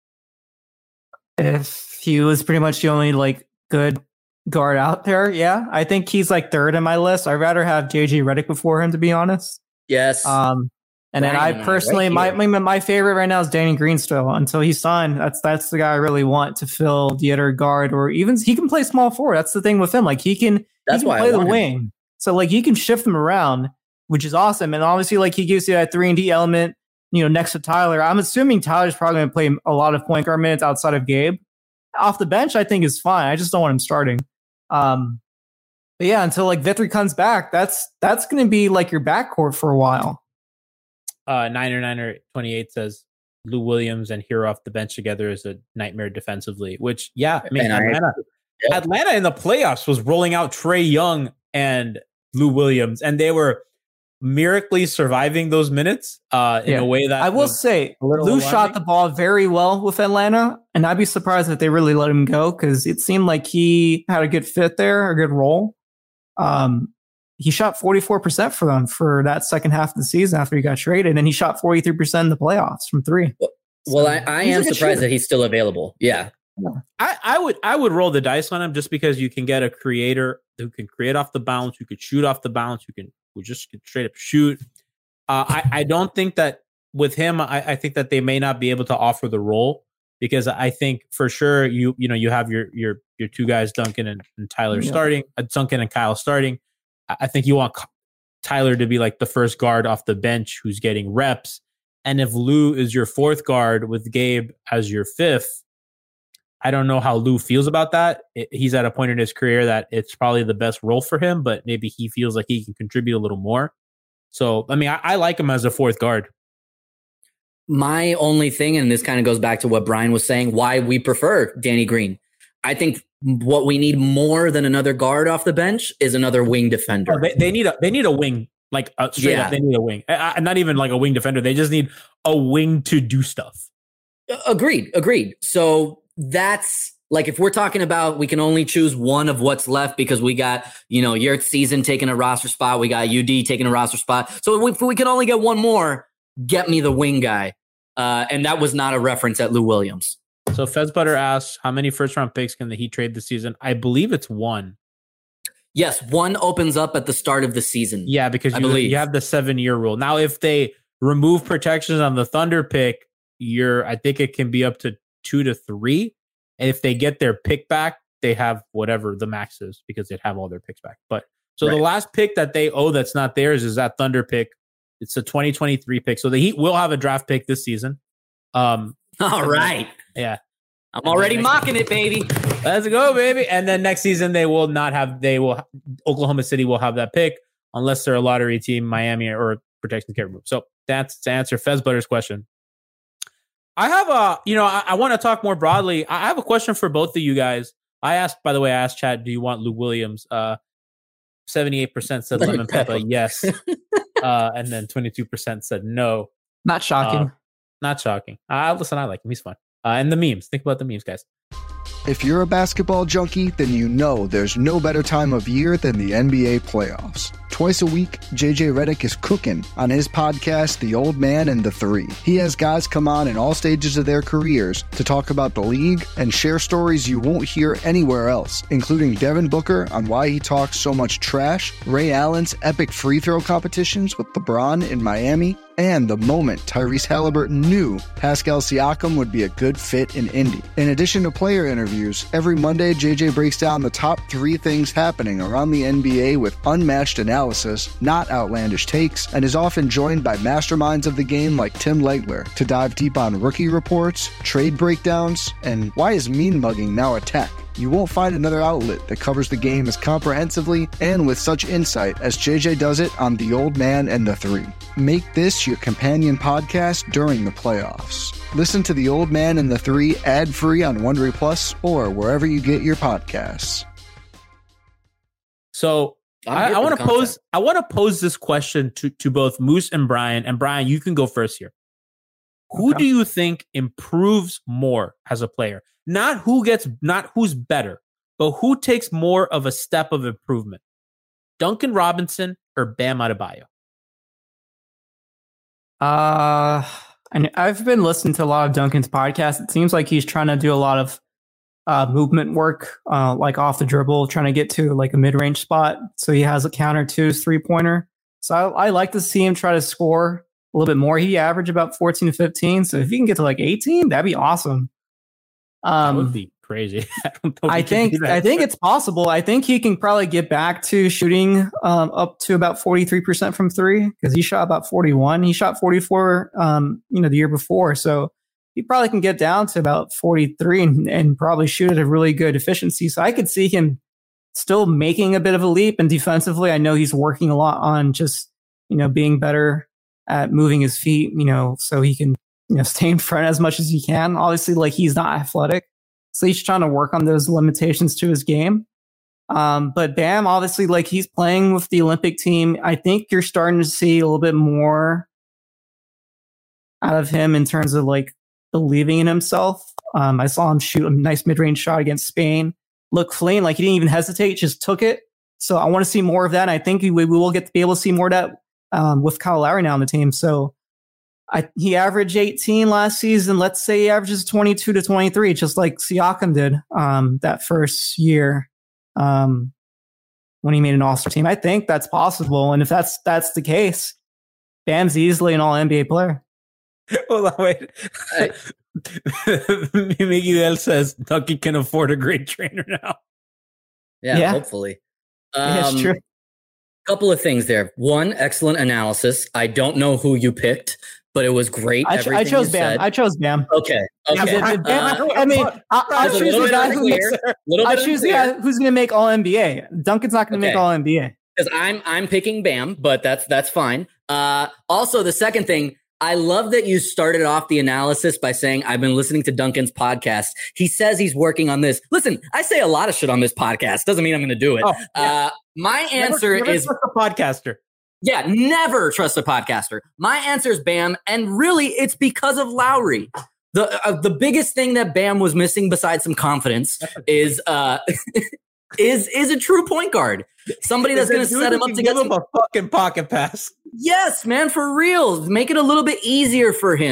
If he was pretty much the only like good guard out there, yeah, I think he's like third in my list. I'd rather have J J Redick before him, to be honest. Yes. Um, and then I personally, right my, my my favorite right now is Danny Green still until he's signed. That's that's the guy I really want to fill the other guard, or even he can play small forward. That's the thing with him. Like he can, that's he can why play I the want wing. him. So like he can shift them around, which is awesome. And obviously, like he gives you that three and D element, you know, next to Tyler. I'm assuming Tyler's probably going to play a lot of point guard minutes outside of Gabe. Off the bench, I think is fine. I just don't want him starting. Um, but yeah, until like Vitry comes back, that's that's going to be like your backcourt for a while. Uh, Niner Niner twenty-eight says Lou Williams and Hero off the bench together is a nightmare defensively. Which, yeah, I mean, and Atlanta, I, yeah. Atlanta in the playoffs was rolling out Trae Young and Lou Williams, and they were miraculously surviving those minutes uh, in yeah. a way that I will say Lou alarming. shot the ball very well with Atlanta, and I'd be surprised if they really let him go because it seemed like he had a good fit there, a good role. Um, he shot forty-four percent for them for that second half of the season after he got traded, and he shot forty-three percent in the playoffs from three. Well, so, well I, I am surprised shooter. that he's still available. Yeah. I, I would I would roll the dice on him just because you can get a creator who can create off the bounce, who could shoot off the bounce, who can who just can straight up shoot. Uh, I, I don't think that with him, I, I think that they may not be able to offer the role because I think for sure you you know you have your your your two guys, Duncan and, and Tyler yeah. starting, uh, Duncan and Kyle starting. I, I think you want Tyler to be like the first guard off the bench who's getting reps, and if Lou is your fourth guard with Gabe as your fifth. I don't know how Lou feels about that. It, he's at a point in his career that it's probably the best role for him, but maybe he feels like he can contribute a little more. So, I mean, I, I like him as a fourth guard. My only thing, and this kind of goes back to what Brian was saying, why we prefer Danny Green. I think what we need more than another guard off the bench is another wing defender. Oh, they, they need a they need a wing, like uh, straight yeah. up. They need a wing, uh, not even like a wing defender. They just need a wing to do stuff. Agreed, agreed. So. That's like if we're talking about we can only choose one of what's left because we got, you know, Yurt's season taking a roster spot. We got U D taking a roster spot. So if we can only get one more, get me the wing guy. Uh, and that was not a reference at Lou Williams. So Fez Butter asks, how many first round picks can the Heat trade this season? I believe it's one. Yes, one opens up at the start of the season. Yeah, because I you, believe. you have the seven year rule. Now, if they remove protections on the Thunder pick, you're I think it can be up to two to three. And if they get their pick back, they have whatever the max is because they'd have all their picks back. But so right. the last pick that they owe that's not theirs is that Thunder pick. It's a twenty twenty-three pick. So the Heat will have a draft pick this season. Um, all right. Then, yeah. I'm already mocking it, baby. Let's go, baby. And then next season, they will not have, they will, Oklahoma City will have that pick unless they're a lottery team, Miami or protection can't remove. So that's to answer Fez Butter's question. I have a, you know, I, I want to talk more broadly. I have a question for both of you guys. I asked, by the way, I asked Chad, do you want Lou Williams? Uh, seventy-eight percent said lemon pepper, yes. Uh, and then twenty-two percent said no. Not shocking. Uh, not shocking. Uh, listen, I like him. He's fun. Uh, and the memes. Think about the memes, guys. If you're a basketball junkie, then you know there's no better time of year than the N B A playoffs. Twice a week, J J Redick is cooking on his podcast, The Old Man and the Three. He has guys come on in all stages of their careers to talk about the league and share stories you won't hear anywhere else, including Devin Booker on why he talks so much trash, Ray Allen's epic free throw competitions with LeBron in Miami, and the moment Tyrese Halliburton knew Pascal Siakam would be a good fit in Indy. In addition to player interviews, every Monday J J breaks down the top three things happening around the N B A with unmatched analysis, not outlandish takes, and is often joined by masterminds of the game like Tim Legler to dive deep on rookie reports, trade breakdowns, and why is mean mugging now a tech? You won't find another outlet that covers the game as comprehensively and with such insight as J J does it on The Old Man and the Three. Make this your companion podcast during the playoffs. Listen to The Old Man and the Three ad-free on Wondery Plus or wherever you get your podcasts. So I, I want to pose I want to pose this question to, to both Moose and Brian. And Brian, you can go first here. Who okay. do you think improves more as a player? Not who gets, not who's better, but who takes more of a step of improvement? Duncan Robinson or Bam Adebayo? Uh, and I've been listening to a lot of Duncan's podcasts. It seems like he's trying to do a lot of uh, movement work, uh, like off the dribble, trying to get to like a mid-range spot. So he has a counter to his three-pointer. So I, I like to see him try to score a little bit more. He averaged about fourteen to fifteen. So if he can get to like eighteen, that'd be awesome. Um, that would be crazy. I, don't know I think I think it's possible. I think he can probably get back to shooting um, up to about forty-three percent from three because he shot about forty-one. He shot forty-four, um, you know, the year before. So he probably can get down to about forty-three and, and probably shoot at a really good efficiency. So I could see him still making a bit of a leap. And defensively, I know he's working a lot on just, you know, being better at moving his feet, you know, so he can, you know, stay in front as much as he can. Obviously, like he's not athletic, so he's trying to work on those limitations to his game. Um, but Bam, obviously, like he's playing with the Olympic team. I think you're starting to see a little bit more out of him in terms of like believing in himself. Um, I saw him shoot a nice mid-range shot against Spain. Look clean, like he didn't even hesitate, just took it. So I want to see more of that. And I think we, we will get to be able to see more of that um, with Kyle Lowry now on the team. So I, he averaged eighteen last season. Let's say he averages twenty-two to twenty-three, just like Siakam did um, that first year um, when he made an All-Star team. I think that's possible. And if that's that's the case, Bam's easily an All-N B A player. Hold on, wait. Miguel says Duncan can afford a great trainer now. Yeah, yeah. Hopefully. Um, yeah, it's true. Couple of things there. One, excellent analysis. I don't know who you picked, but it was great. I, ch- I chose Bam. Said. I chose Bam. Okay. Okay. Yeah, uh, I, I mean, I, I choose the guy who makes, I choose the guy who's going to make All N B A. Duncan's not going to okay. make All N B A. Because I'm I'm picking Bam, but that's that's fine. Uh, also, the second thing, I love that you started off the analysis by saying, I've been listening to Duncan's podcast. He says he's working on this. Listen, I say a lot of shit on this podcast. Doesn't mean I'm going to do it. Oh, yeah. uh, my answer never, never is trust a podcaster. Yeah, never trust a podcaster. My answer is Bam. And really, it's because of Lowry. The uh, the biggest thing that Bam was missing besides some confidence is uh, is is a true point guard. Somebody that's going to set him up to give get him a fucking pocket pass. Yes, man, for real. Make it a little bit easier for him.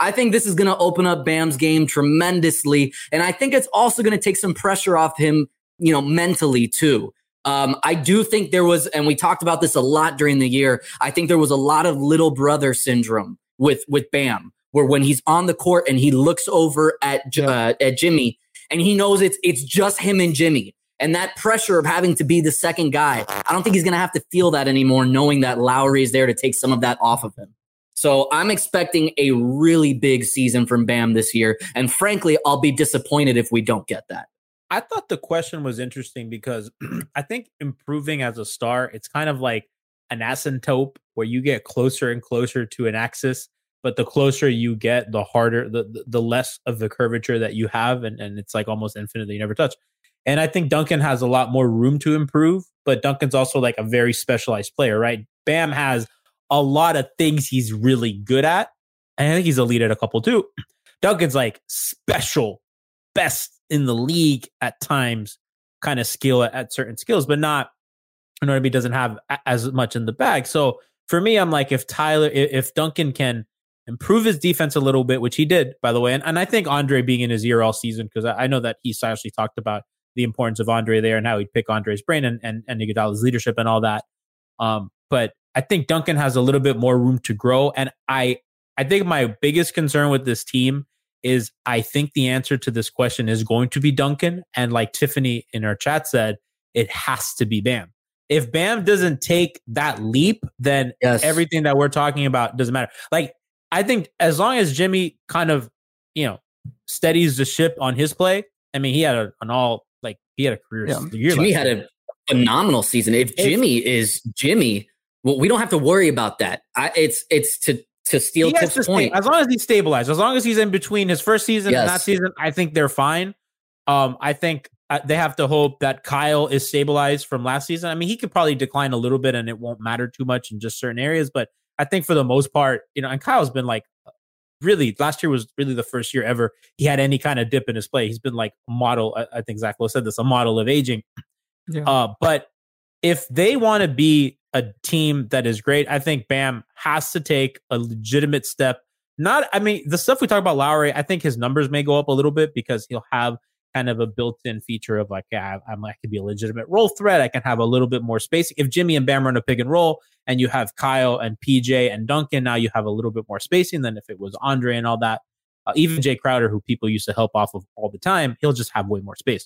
I think this is going to open up Bam's game tremendously. And I think it's also going to take some pressure off him, you know, mentally too. Um, I do think there was, and we talked about this a lot during the year, I think there was a lot of little brother syndrome with, with Bam, where when he's on the court and he looks over at, uh, at Jimmy and he knows it's, it's just him and Jimmy. And that pressure of having to be the second guy, I don't think he's going to have to feel that anymore, knowing that Lowry is there to take some of that off of him. So I'm expecting a really big season from Bam this year. And frankly, I'll be disappointed if we don't get that. I thought the question was interesting because I think improving as a star, it's kind of like an asymptote where you get closer and closer to an axis, but the closer you get, the harder, the the, the less of the curvature that you have. And, and it's like almost infinite that you never touch. And I think Duncan has a lot more room to improve, but Duncan's also like a very specialized player, right? Bam has a lot of things he's really good at. And I think he's elite at a couple too. Duncan's like special, best in the league at times, kind of skill at, at certain skills, but not, you know what I mean, doesn't have a, as much in the bag. So for me, I'm like, if Tyler, if, if Duncan can improve his defense a little bit, which he did, by the way, and, and I think Andre being in his ear all season, because I, I know that he's actually talked about the importance of Andre there and how he'd pick Andre's brain and, and, and Iguodala's leadership and all that. Um, but I think Duncan has a little bit more room to grow. And I, I think my biggest concern with this team is I think the answer to this question is going to be Duncan. And like Tiffany in our chat said, it has to be Bam. If Bam doesn't take that leap, then yes. everything that we're talking about doesn't matter. Like, I think as long as Jimmy kind of, you know, steadies the ship on his play, I mean, he had a, an all, like, he had a career yeah. year. Jimmy had a phenomenal season. If Jimmy if, is Jimmy, well, we don't have to worry about that. I, it's, it's to, To steal Tip's to point, stay, as long as he's stabilized, as long as he's in between his first season yes. and that season, I think they're fine. Um, I think uh, they have to hope that Kyle is stabilized from last season. I mean, he could probably decline a little bit, and it won't matter too much in just certain areas. But I think for the most part, you know, and Kyle's been like, really, last year was really the first year ever he had any kind of dip in his play. He's been like a model. I, I think Zach Lowe said this, a model of aging. Yeah. Uh, but if they want to be a team that is great, I think Bam has to take a legitimate step. Not, I mean, the stuff we talk about Lowry, I think his numbers may go up a little bit because he'll have kind of a built-in feature of like, yeah, I'm, I can be a legitimate role threat. I can have a little bit more spacing. If Jimmy and Bam run a pick and roll and you have Kyle and P J and Duncan, now you have a little bit more spacing than if it was Andre and all that. Uh, even Jay Crowder, who people used to help off of all the time, he'll just have way more space.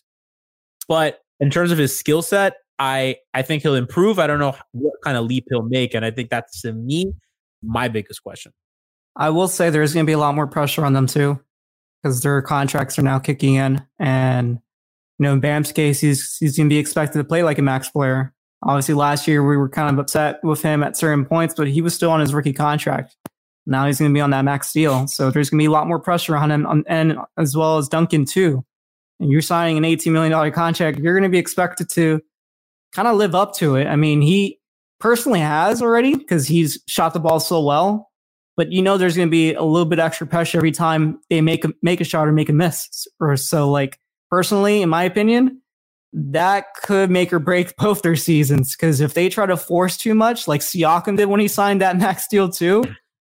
But in terms of his skill set, I, I think he'll improve. I don't know what kind of leap he'll make. And I think that's, to me, my biggest question. I will say there's going to be a lot more pressure on them too, because their contracts are now kicking in. And, you know, in Bam's case, he's, he's going to be expected to play like a max player. Obviously, last year we were kind of upset with him at certain points, but he was still on his rookie contract. Now he's going to be on that max deal. So there's going to be a lot more pressure on him, on, and as well as Duncan too. And you're signing an eighteen million dollars contract, you're going to be expected to kind of live up to it. I mean, he personally has already because he's shot the ball so well. But you know, there's going to be a little bit extra pressure every time they make a, make a shot or make a miss. Or so, like, personally, in my opinion, that could make or break both their seasons. Because if they try to force too much, like Siakam did when he signed that max deal too,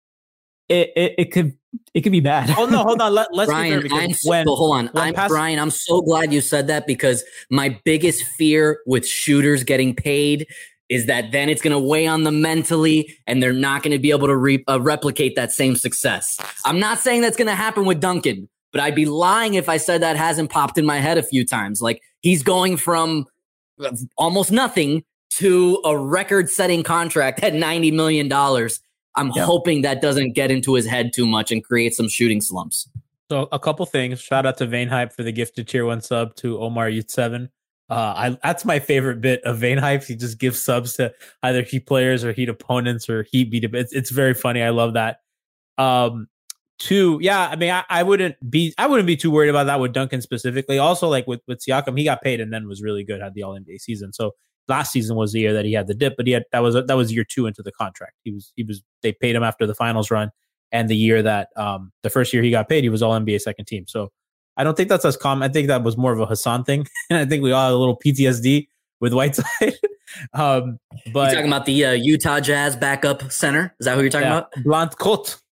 it it, it could it could be bad. Oh no, hold on. Let, let's Brian, be I'm so, when, hold on. I'm past- Brian. I'm so glad you said that, because my biggest fear with shooters getting paid is that then it's going to weigh on them mentally, and they're not going to be able to re- uh, replicate that same success. I'm not saying that's going to happen with Duncan, but I'd be lying if I said that hasn't popped in my head a few times. Like, he's going from almost nothing to a record-setting contract at ninety million dollars. I'm yeah. hoping that doesn't get into his head too much and create some shooting slumps. So a couple things. Shout out to Vane Hype for the gifted tier one sub, to Omar Youth seven. Uh, I, that's my favorite bit of Vane Hype. He just gives subs to either Heat players or Heat opponents or Heat beat. It's, it's very funny. I love that. Um, two, yeah, I mean, I, I wouldn't be, I wouldn't be too worried about that with Duncan specifically. Also, like with, with Siakam, he got paid and then was really good, had the All N B A season. So last season was the year that he had the dip, but he had, that was, that was year two into the contract. He was, he was, they paid him after the finals run, and the year that, um, the first year he got paid, he was All N B A second team. So I don't think that's as common. I think that was more of a Hassan thing. And I think we all had a little P T S D with Whiteside. um, but you're talking about the uh, Utah Jazz backup center? Is that who you're talking yeah, about? Blanc Cote.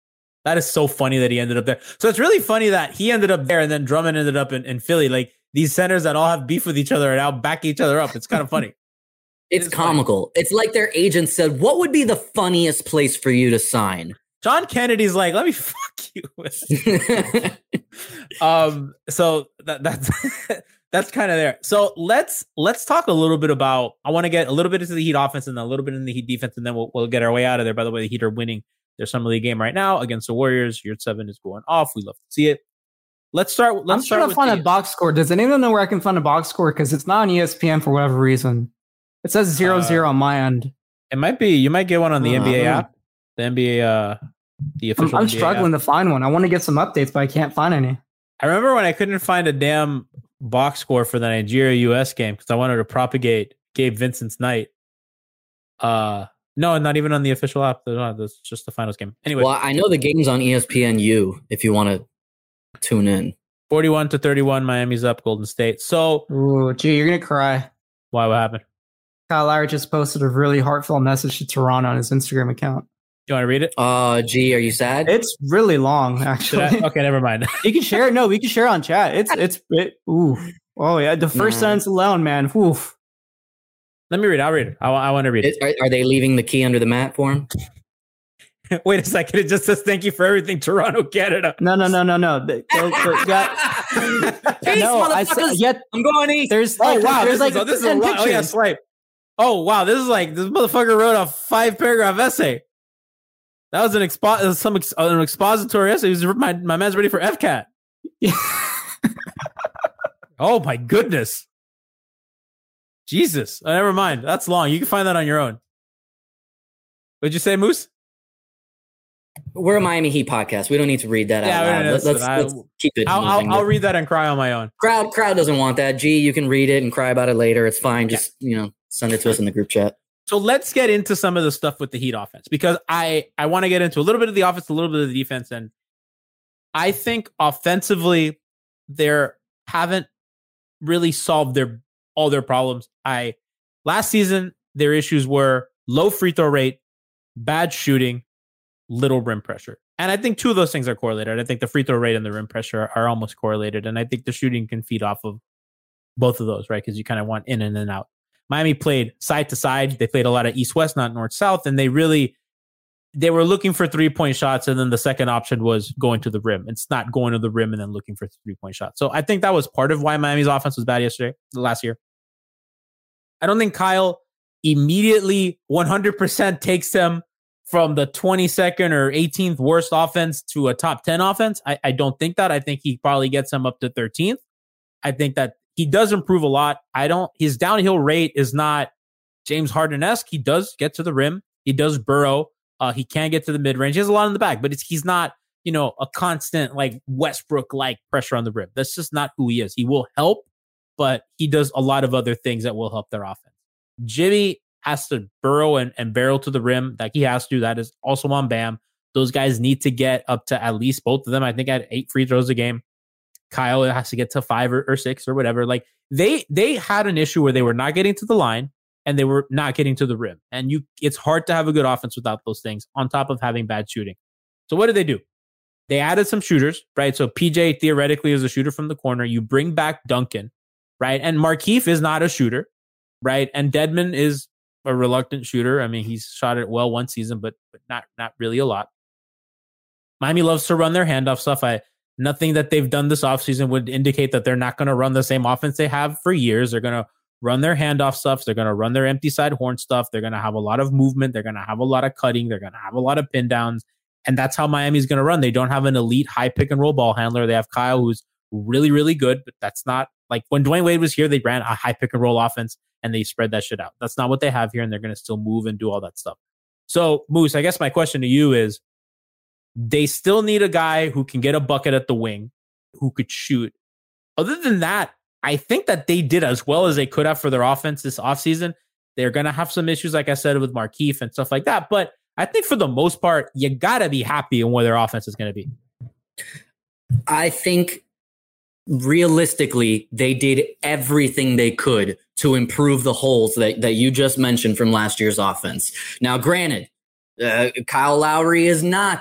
That is so funny that he ended up there. So it's really funny that he ended up there and then Drummond ended up in, in Philly. Like these centers that all have beef with each other are now backing each other up. It's kind of funny. It's it comical. Funny. It's like their agent said, what would be the funniest place for you to sign? John Kennedy's like, let me fuck you. um, so that, that's that's kind of there. So let's let's talk a little bit about. I want to get a little bit into the Heat offense and then a little bit in the Heat defense, and then we'll we'll get our way out of there. By the way, the Heat are winning their summer league game right now against the Warriors. Year seven is going off. We love to see it. Let's start. Let's I'm start trying to find the, a box score. Does anyone know where I can find a box score? Because it's not on E S P N for whatever reason. It says zero uh, zero on my end. It might be. You might get one on the uh, N B A app. The N B A. Uh, the official. I'm, I'm N B A struggling app. to find one. I want to get some updates, but I can't find any. I remember when I couldn't find a damn box score for the Nigeria U S game because I wanted to propagate Gabe Vincent's night. Uh, no, not even on the official app. That's just the finals game. Anyway, well, I know the game's on E S P N U if you want to tune in. forty-one to thirty-one, Miami's up, Golden State. So, ooh, gee, you're gonna cry. Why? What happened? Kyle Lowry just posted a really heartfelt message to Toronto on his Instagram account. You want to read it? Uh, gee, are you sad? It's really long, actually. Okay, never mind. You can share it. No, we can share it on chat. It's it's it. Ooh, oh yeah, the first nah. sentence alone, man. Oof. Let me read it. I'll read it. I, I want to read it. Are, are they leaving the key under the mat for him? Wait a second. It just says thank you for everything, Toronto, Canada. No, no, no, no, no. The, the, the, got, Peace, no, I said, yet I'm going east. There's oh like, wow, there's this like is, this is a lot. Oh yeah, swipe. Oh wow, this is like this motherfucker wrote a five paragraph essay. That was an expo- some ex- an expository essay. He was, my my man's ready for F C A T. Oh my goodness, Jesus! Oh, never mind. That's long. You can find that on your own. What'd you say, Moose? We're a Miami Heat podcast. We don't need to read that yeah, out loud. Let's, let's, I, let's keep it. I'll, I'll, I'll read that and cry on my own. Crowd, crowd doesn't want that. Gee, you can read it and cry about it later. It's fine. Just yeah. you know, send it to us in the group chat. So let's get into some of the stuff with the Heat offense because I I want to get into a little bit of the offense, a little bit of the defense, and I think offensively they haven't really solved their all their problems. I last season their issues were low free throw rate, bad shooting, little rim pressure. And I think two of those things are correlated. I think the free throw rate and the rim pressure are almost correlated. And I think the shooting can feed off of both of those, right? Because you kind of want in and then out. Miami played side to side. They played a lot of east-west, not north-south. And they really, they were looking for three-point shots. And then the second option was going to the rim. It's not going to the rim and then looking for three-point shots. So I think that was part of why Miami's offense was bad yesterday, last year. I don't think Kyle immediately one hundred percent takes them from the twenty-second or eighteenth worst offense to a top ten offense. I, I don't think that. I think he probably gets them up to thirteenth. I think that he does improve a lot. I don't, his downhill rate is not James Harden-esque. He does get to the rim. He does burrow. Uh, he can get to the mid range. He has a lot in the back, but it's, he's not, you know, a constant like Westbrook-like pressure on the rim. That's just not who he is. He will help, but he does a lot of other things that will help their offense. Jimmy has to burrow and, and barrel to the rim. Like he has to. That is also on Bam. Those guys need to get up to at least both of them. I think at eight free throws a game. Kyle has to get to five or, or six or whatever. Like they they had an issue where they were not getting to the line and they were not getting to the rim. And you, it's hard to have a good offense without those things on top of having bad shooting. So what did they do? They added some shooters, right? So P J theoretically is a shooter from the corner. You bring back Duncan, right? And Markieff is not a shooter, right? And Dedmon is a reluctant shooter. I mean, he's shot it well one season, but, but not not really a lot. Miami loves to run their handoff stuff. I Nothing that they've done this offseason would indicate that they're not going to run the same offense they have for years. They're going to run their handoff stuff. They're going to run their empty side horn stuff. They're going to have a lot of movement. They're going to have a lot of cutting. They're going to have a lot of pin downs. And that's how Miami's going to run. They don't have an elite high pick and roll ball handler. They have Kyle, who's really, really good, but that's not like when Dwayne Wade was here, they ran a high pick and roll offense and they spread that shit out. That's not what they have here. And they're going to still move and do all that stuff. So Moose, I guess my question to you is, they still need a guy who can get a bucket at the wing, who could shoot. Other than that, I think that they did as well as they could have for their offense this offseason. They're going to have some issues, like I said, with Markieff and stuff like that. But I think for the most part, you got to be happy in where their offense is going to be. I think realistically, they did everything they could to improve the holes that, that you just mentioned from last year's offense. Now, granted, uh, Kyle Lowry is not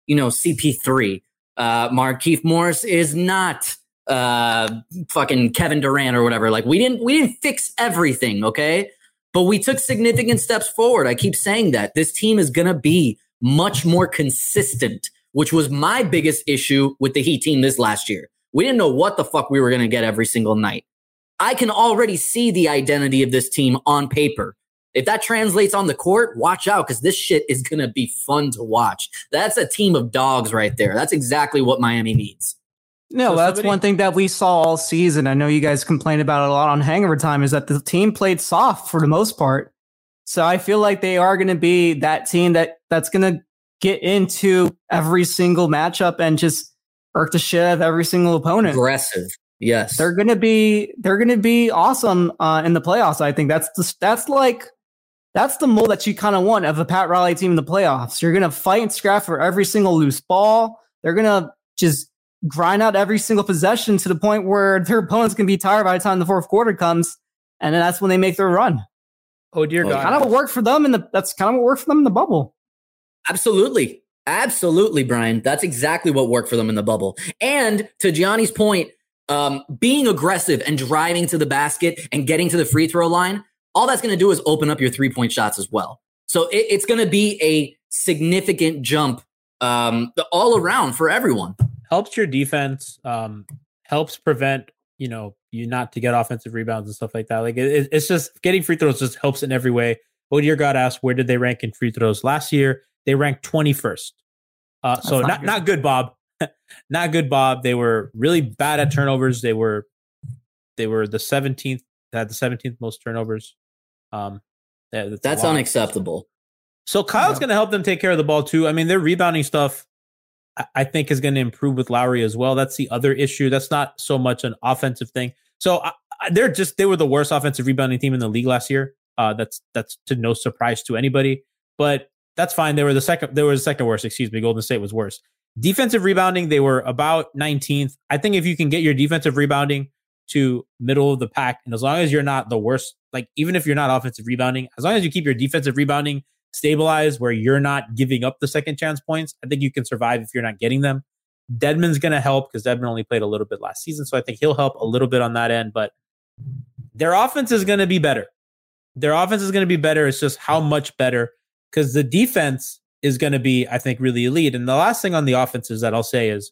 you know, C P three. Uh, Markieff Morris is not uh, fucking Kevin Durant or whatever. Like we didn't we didn't fix everything, okay? But we took significant steps forward. I keep saying that this team is gonna be much more consistent, which was my biggest issue with the Heat team this last year. We didn't know what the fuck we were gonna get every single night. I can already see the identity of this team on paper. If that translates on the court, watch out, because this shit is going to be fun to watch. That's a team of dogs right there. That's exactly what Miami needs. No, So that's somebody- one thing that we saw all season. I know you guys complained about it a lot on Hangover Time, is that the team played soft for the most part. So I feel like they are going to be that team that that's going to get into every single matchup and just irk the shit out of every single opponent. Aggressive. Yes. They're going to be they're going to be awesome uh, in the playoffs. I think that's the, that's like that's the mold that you kind of want of a Pat Riley team in the playoffs. You're going to fight and scrap for every single loose ball. They're going to just grind out every single possession to the point where their opponent's going to be tired by the time the fourth quarter comes, and then that's when they make their run. Oh dear Oh, God! Kind of what worked for them in the that's kind of what worked for them in the bubble. Absolutely. Absolutely, Brian. That's exactly what worked for them in the bubble. And to Gianni's point, um, being aggressive and driving to the basket and getting to the free throw line, all that's going to do is open up your three-point shots as well. So it, it's going to be a significant jump um, all around for everyone. Helps your defense. Um, helps prevent you know you not to get offensive rebounds and stuff like that. Like it, it's just getting free throws just helps in every way. Odier God asked, where did they rank in free throws last year? They ranked twenty-first. Uh, so not not good. not good, Bob. Not good, Bob. They were really bad at turnovers. They were they were the seventeenth. They had the seventeenth most turnovers. Um, that- that's, a That's lot. unacceptable. So Kyle's Yeah. going to help them take care of the ball too. I mean, their rebounding stuff, I, I think, is going to improve with Lowry as well. That's the other issue. That's not so much an offensive thing. So I, I, they're just they were the worst offensive rebounding team in the league last year. Uh, that's that's to no surprise to anybody. But that's fine. They were the second. They were the second worst. Excuse me. Golden State was worse. Defensive rebounding, they were about nineteenth. I think if you can get your defensive rebounding to middle of the pack, and as long as you're not the worst, like even if you're not offensive rebounding, as long as you keep your defensive rebounding stabilized where you're not giving up the second chance points, I think you can survive if you're not getting them. Dedmon's going to help because Dedmon only played a little bit last season, so I think he'll help a little bit on that end, but their offense is going to be better. Their offense is going to be better. It's just how much better, because the defense is going to be, I think, really elite. And the last thing on the offense is that I'll say is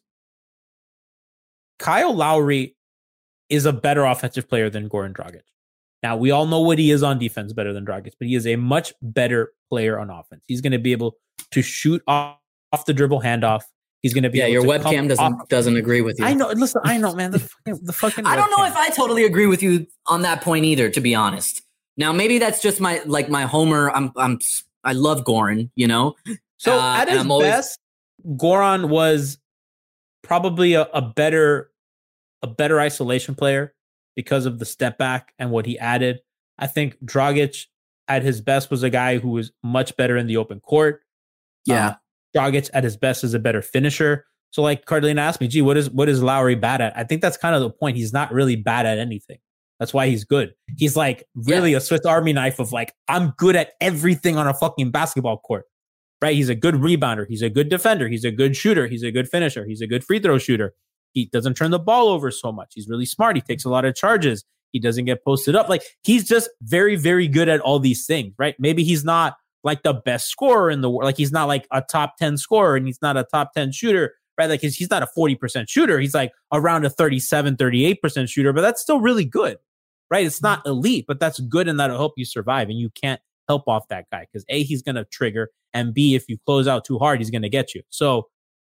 Kyle Lowry is a better offensive player than Goran Dragic. Now, we all know what he is on defense better than Dragic, but he is a much better player on offense. He's going to be able to shoot off, off the dribble handoff. He's going to be Yeah, able your to webcam come doesn't off- doesn't agree with you. I know. Listen, I know, man. The fucking, the fucking I don't know webcam. if I totally agree with you on that point either, to be honest. Now, maybe that's just my like my Homer. I'm I'm I love Goran, you know. So Uh, at and his I'm always- best, Goran was probably a, a better a better isolation player because of the step back and what he added. I think Dragic at his best was a guy who was much better in the open court. Yeah. Uh, Dragic at his best is a better finisher. So like Carolina asked me, gee, what is what is Lowry bad at? I think that's kind of the point. He's not really bad at anything. That's why he's good. He's like really a Swiss Army knife of like, I'm good at everything on a fucking basketball court, right? He's a good rebounder. He's a good defender. He's a good shooter. He's a good finisher. He's a good free throw shooter. He doesn't turn the ball over so much. He's really smart. He takes a lot of charges. He doesn't get posted up. Like he's just very, very good at all these things, right? Maybe he's not like the best scorer in the world. Like he's not like a top ten scorer and he's not a top ten shooter, right? Like he's, he's not a forty percent shooter. He's like around a thirty-seven, thirty-eight percent shooter, but that's still really good, right? It's not elite, but that's good and that'll help you survive. And you can't help off that guy because A, he's going to trigger, and B, if you close out too hard, he's going to get you. So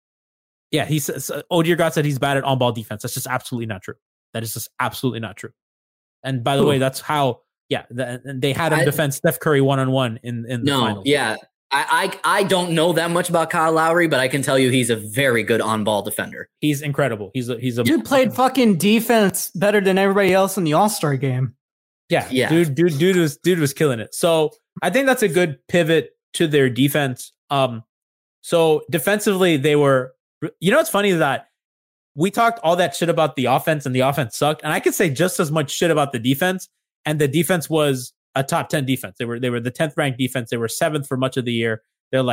yeah, he says, oh dear God said he's bad at on-ball defense. That's just absolutely not true. That is just absolutely not true. And by the Ooh. way, that's how, yeah, the, and they had him I- defend Steph Curry one-on-one in, in the No, finals. yeah. I, I I don't know that much about Kyle Lowry, but I can tell you he's a very good on-ball defender. He's incredible. He's a, he's a, Dude played fucking defense better than everybody else in the All-Star game. yeah, Yeah. dude, dude, dude was, dude was killing it. So I think that's a good pivot to their defense. Um, so defensively, they were, you know, what's funny is that we talked all that shit about the offense and the offense sucked. And I could say just as much shit about the defense, and the defense was a top ten defense. They were, they were the tenth ranked defense. They were seventh for much of the year. They're like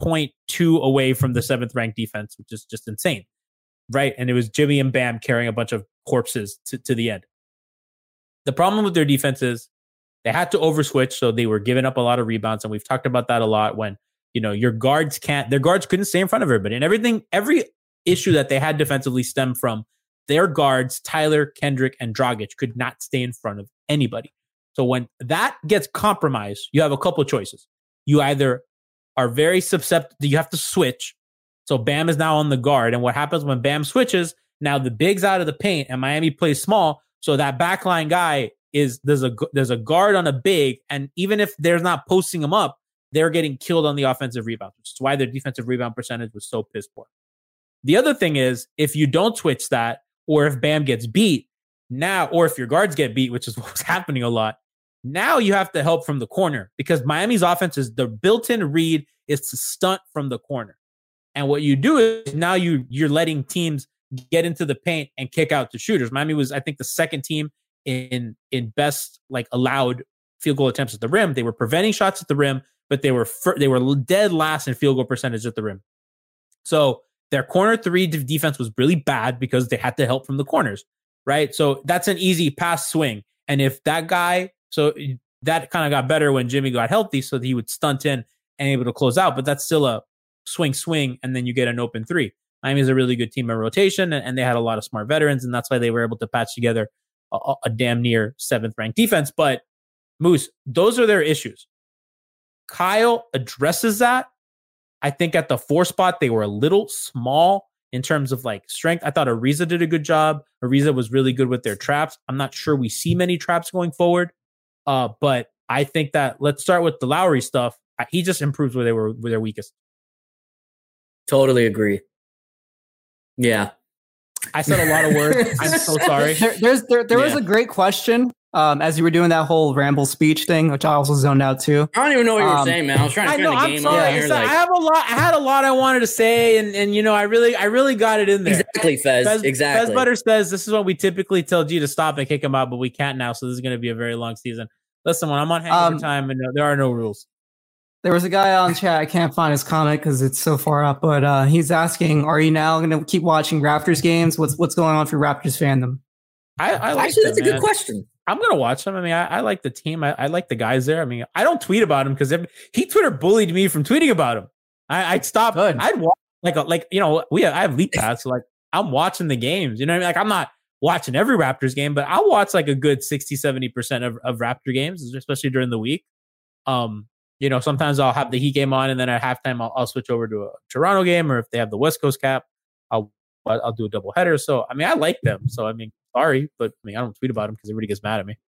point two away from the seventh ranked defense, which is just insane. Right. And it was Jimmy and Bam carrying a bunch of corpses to, to the end. The problem with their defense is they had to overswitch. So they were giving up a lot of rebounds. And we've talked about that a lot when, you know, your guards can't, their guards couldn't stay in front of everybody. And everything, every issue that they had defensively stemmed from their guards, Tyler, Kendrick, and Dragic could not stay in front of anybody. So when that gets compromised, you have a couple of choices. You either are very susceptible, you have to switch. So Bam is now on the guard. And what happens when Bam switches, now the big's out of the paint and Miami plays small. So that backline guy is, there's a, there's a guard on a big. And even if they're not posting him up, they're getting killed on the offensive rebound, which is why their defensive rebound percentage was so piss poor. The other thing is, if you don't switch that, or if Bam gets beat now, or if your guards get beat, which is what's happening a lot, now you have to help from the corner because Miami's offense is the built-in read is to stunt from the corner. And what you do is now you, you're letting teams get into the paint and kick out to shooters. Miami was, I think, the second team in, in best like allowed field goal attempts at the rim. They were preventing shots at the rim, but they were fir- they were dead last in field goal percentage at the rim. So their corner three defense was really bad because they had to help from the corners, right? So that's an easy pass swing. And if that guy, so that kind of got better when Jimmy got healthy so that he would stunt in and able to close out, but that's still a swing, swing, and then you get an open three. Miami's a really good team in rotation, and, and they had a lot of smart veterans, and that's why they were able to patch together a, a damn near seventh ranked defense. But Moose, those are their issues. Kyle addresses that. I think at the four spot, they were a little small in terms of like strength. I thought Ariza did a good job. Ariza was really good with their traps. I'm not sure we see many traps going forward. Uh, but I think that let's start with the Lowry stuff. He just improves where they were where they're weakest. Totally agree. Yeah. I said a lot of words. I'm so sorry. There, there's there, there Yeah. was a great question um, as you were doing that whole ramble speech thing, which I also zoned out too. I don't even know what you were Um, saying, man. I was trying to I turn know. the I'm game sorry. on here. It's like, Like, I have a lot. I had a lot I wanted to say, and and you know, I really, I really got it in there. exactly, Fez. Fez, exactly. Fez Butter says this is what we typically tell G to stop and kick him out, but we can't now. So this is going to be a very long season. Listen, when I'm on hangover Um, time, and no, there are no rules. There was a guy on chat. I can't find his comment because it's so far up, but uh, he's asking, "Are you now going to keep watching Raptors games? What's what's going on for Raptors fandom?" I, I like Actually, them, that's a man. good question. I'm gonna watch them. I mean, I, I like the team. I, I like the guys there. I mean, I don't tweet about him because he Twitter bullied me from tweeting about him. I, I'd stop. Good. I'd watch like a, like you know we have, I have League Pass, so like I'm watching the games. You know what I mean? Like I'm not watching every Raptors game, but I'll watch like a good sixty, seventy percent of, of Raptor games, especially during the week. Um, you know, sometimes I'll have the Heat game on, and then at halftime I'll, I'll switch over to a Toronto game, or if they have the West Coast cap, I'll I'll do a double header. So I mean, I like them. So I mean, sorry, but I mean, I don't tweet about them because everybody gets mad at me.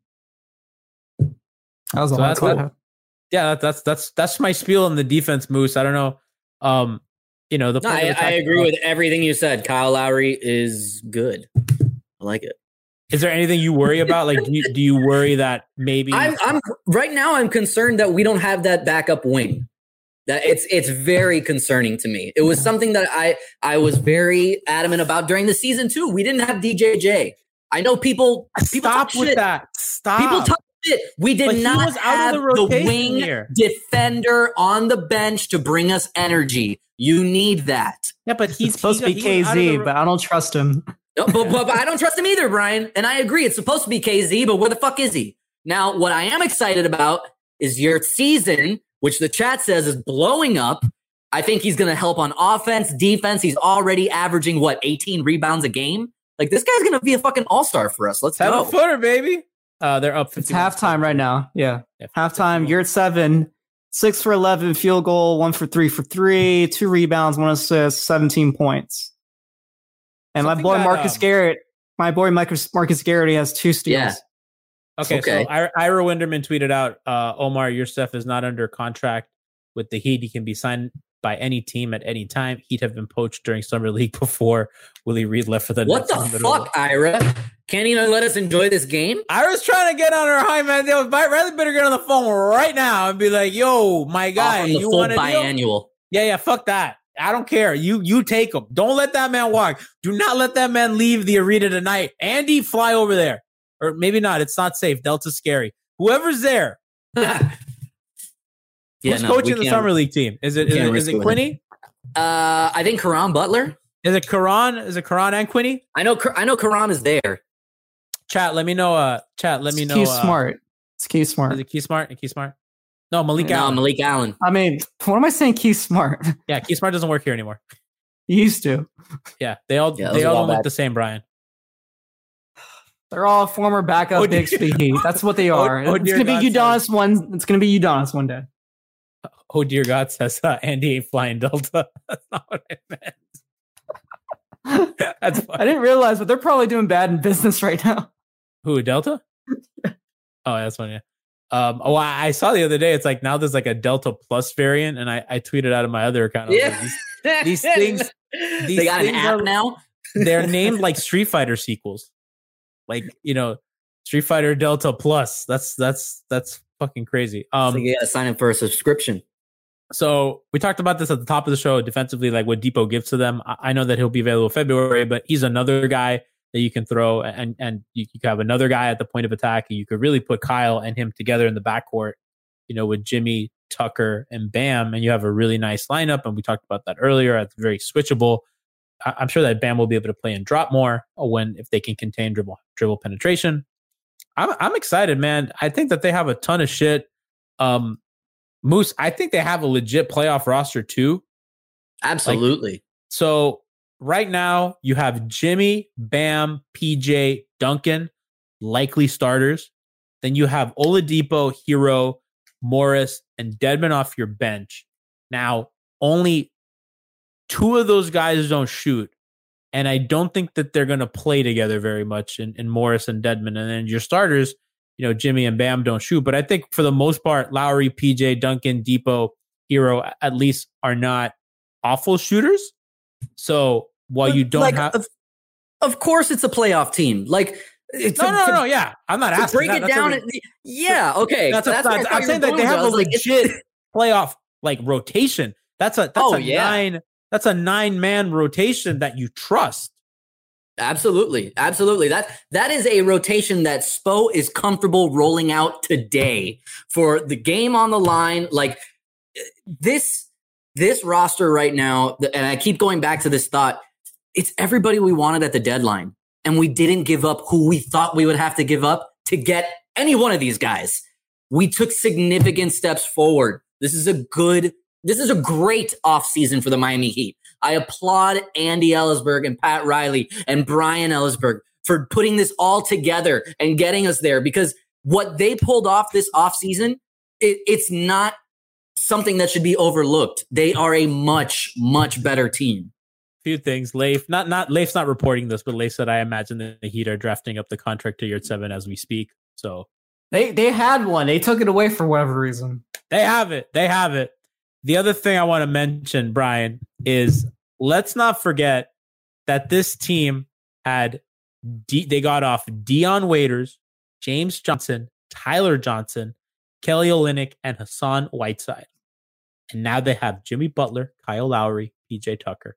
That was a So lot. that's what- Yeah, that, that's that's that's my spiel on the defense, Moose. I don't know. Um, you know, the No, I, I agree with everything you said. Kyle Lowry is good. I like it. Is there anything you worry about? Like, do you, do you worry that maybe I'm, I'm right now. I'm concerned that we don't have that backup wing. That it's it's very concerning to me. It was something that I I was very adamant about during the season too. We didn't have D J J. I know people people stop talk with shit. that? Stop. People talk shit. We did But he not was out of have the the, rotation wing here. defender on the bench to bring us energy. You need that. Yeah, but he's It's supposed he to be got- he was out of K Z, the- but I don't trust him. No, but, but, but I don't trust him either, Brian. And I agree. It's supposed to be K Z, but where the fuck is he? Now, what I am excited about is your season, which the chat says is blowing up. I think he's going to help on offense, defense. He's already averaging, what, eighteen rebounds a game? Like, this guy's going to be a fucking all-star for us. Let's seven go. footer, baby. Uh, they're up. It's fifty halftime right now. Yeah. Yeah, Halftime, you're at seven, six for eleven field goal, one for three for three, two rebounds, one assist, seventeen points. And Something my boy that, Marcus um, Garrett, my boy Marcus, Marcus Garrett, he has two steals. Yeah. Okay, Okay. so I- Ira Winderman tweeted out, uh, Omar, your stuff is not under contract with the Heat. He can be signed by any team at any time. He'd have been poached during Summer League before Willie Reed left for the What Nets the in middle of fuck, Ira? Can't even let us enjoy this game? Ira's trying to get on her high, man. Yo, Riley better get on the phone right now and be like, yo, my guy, Off on the you full want to deal? biannual. Yeah, yeah, fuck that. I don't care. You you take him. Don't let that man walk. Do not let that man leave the arena tonight. Andy, fly over there. Or maybe not. It's not safe. Delta's scary. Whoever's there, Yeah, Who's no, coaching we the can't- summer league team? Is it is can't it, is risk it it with Quinny? Uh, I think Karan Butler. Is it Karan? Is it Karan and Quinny? I know. I know Karan is there. Chat, let me know. Uh, chat, let me It's know. Key Uh, Smart. It's Key Smart. Is it Key Smart? Key Smart? No, Malik No, Allen. Malik Allen. I mean, what am I saying? Key Smart. Yeah, Key Smart doesn't work here anymore. He used to. Yeah, they all Yeah, that they was a all while don't look back. the same, Brian. They're all former backup Oh, Big dear. Speed Heat. That's what they Oh, are. oh, it's dear gonna be God, Udonis one. It's gonna be Udonis one day. Oh dear God, says uh, Andy ain't flying Delta. That's not what I meant. That's I funny. didn't realize, but they're probably doing bad in business right now. Who, Delta? Oh, that's funny. Um, oh, I, I saw the other day. It's like now there's like a Delta Plus variant, and I, I tweeted out of my other account. I was like, Yeah. these, these things- these they got an things app are- now. they're named like Street Fighter sequels, like you know, Street Fighter Delta Plus. That's that's that's fucking crazy. Um, so you gotta sign up for a subscription. So we talked about this at the top of the show defensively, like what Depot gives to them. I, I know that he'll be available in February, but he's another guy that you can throw, and and you, you can have another guy at the point of attack. You could really put Kyle and him together in the backcourt, you know, with Jimmy, Tucker, and Bam, and you have a really nice lineup. And we talked about that earlier. It's very switchable. I, I'm sure that Bam will be able to play and drop more when if they can contain dribble dribble penetration. I'm I'm excited, man. I think that they have a ton of shit. Um, Moose, I think they have a legit playoff roster too. Absolutely. So right now you have Jimmy, Bam, P J, Duncan, likely starters. Then you have Oladipo, Hero, Morris, and Dedmon off your bench. Now, only two of those guys don't shoot. And I don't think that they're going to play together very much in, in Morris and Dedmon. And then your starters, you know, Jimmy and Bam don't shoot. But I think for the most part, Lowry, P J, Duncan, Depot, Hero, at least are not awful shooters. So while you don't like, have... of, of course it's a playoff team. Like, it's No, a, no, to, no, yeah. I'm not to asking. break that. it That's down. a- it- yeah, okay. That's, a, That's where I that's thought I'm you saying were that they going, have I a was like, it's- legit playoff like rotation. That's a that's Oh, a yeah. nine that's a nine man rotation that you trust. Absolutely. Absolutely. That that is a rotation that Spo is comfortable rolling out today for the game on the line. Like this, this roster right now, and I keep going back to this thought, it's everybody we wanted at the deadline. And we didn't give up who we thought we would have to give up to get any one of these guys. We took significant steps forward. This is a good, this is a great offseason for the Miami Heat. I applaud Andy Ellisberg and Pat Riley and Brian Ellisberg for putting this all together and getting us there, because what they pulled off this offseason, it, it's not something that should be overlooked. They are a much, much better team. Few things. Leif, not not Leif's not reporting this, but Leif said I imagine that the Heat are drafting up the contract to year seven as we speak. So They they had one. They took it away for whatever reason. they have it. They have it. The other thing I want to mention, Brian, is let's not forget that this team had D, they got off Dion Waiters, James Johnson, Tyler Johnson, Kelly Olynyk, and Hassan Whiteside. And now they have Jimmy Butler, Kyle Lowry, P J Tucker.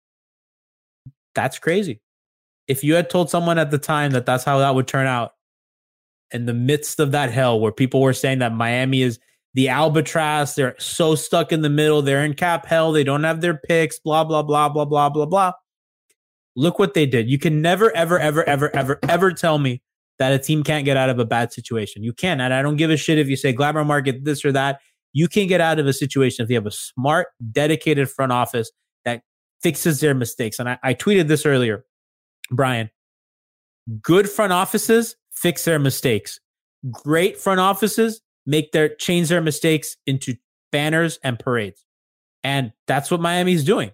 That's crazy. If you had told someone at the time that that's how that would turn out, in the midst of that hell where people were saying that Miami is the albatross, they're so stuck in the middle, they're in cap hell, they don't have their picks, blah, blah, blah, blah, blah, blah, blah. Look what they did. You can never, ever, ever, ever, ever, ever tell me that a team can't get out of a bad situation. You can. And I don't give a shit if you say glamour market, this or that. You can get out of a situation if you have a smart, dedicated front office that fixes their mistakes. And I, I tweeted this earlier, Brian. Good front offices fix their mistakes. Great front offices make their change their mistakes into banners and parades. And that's what Miami's doing.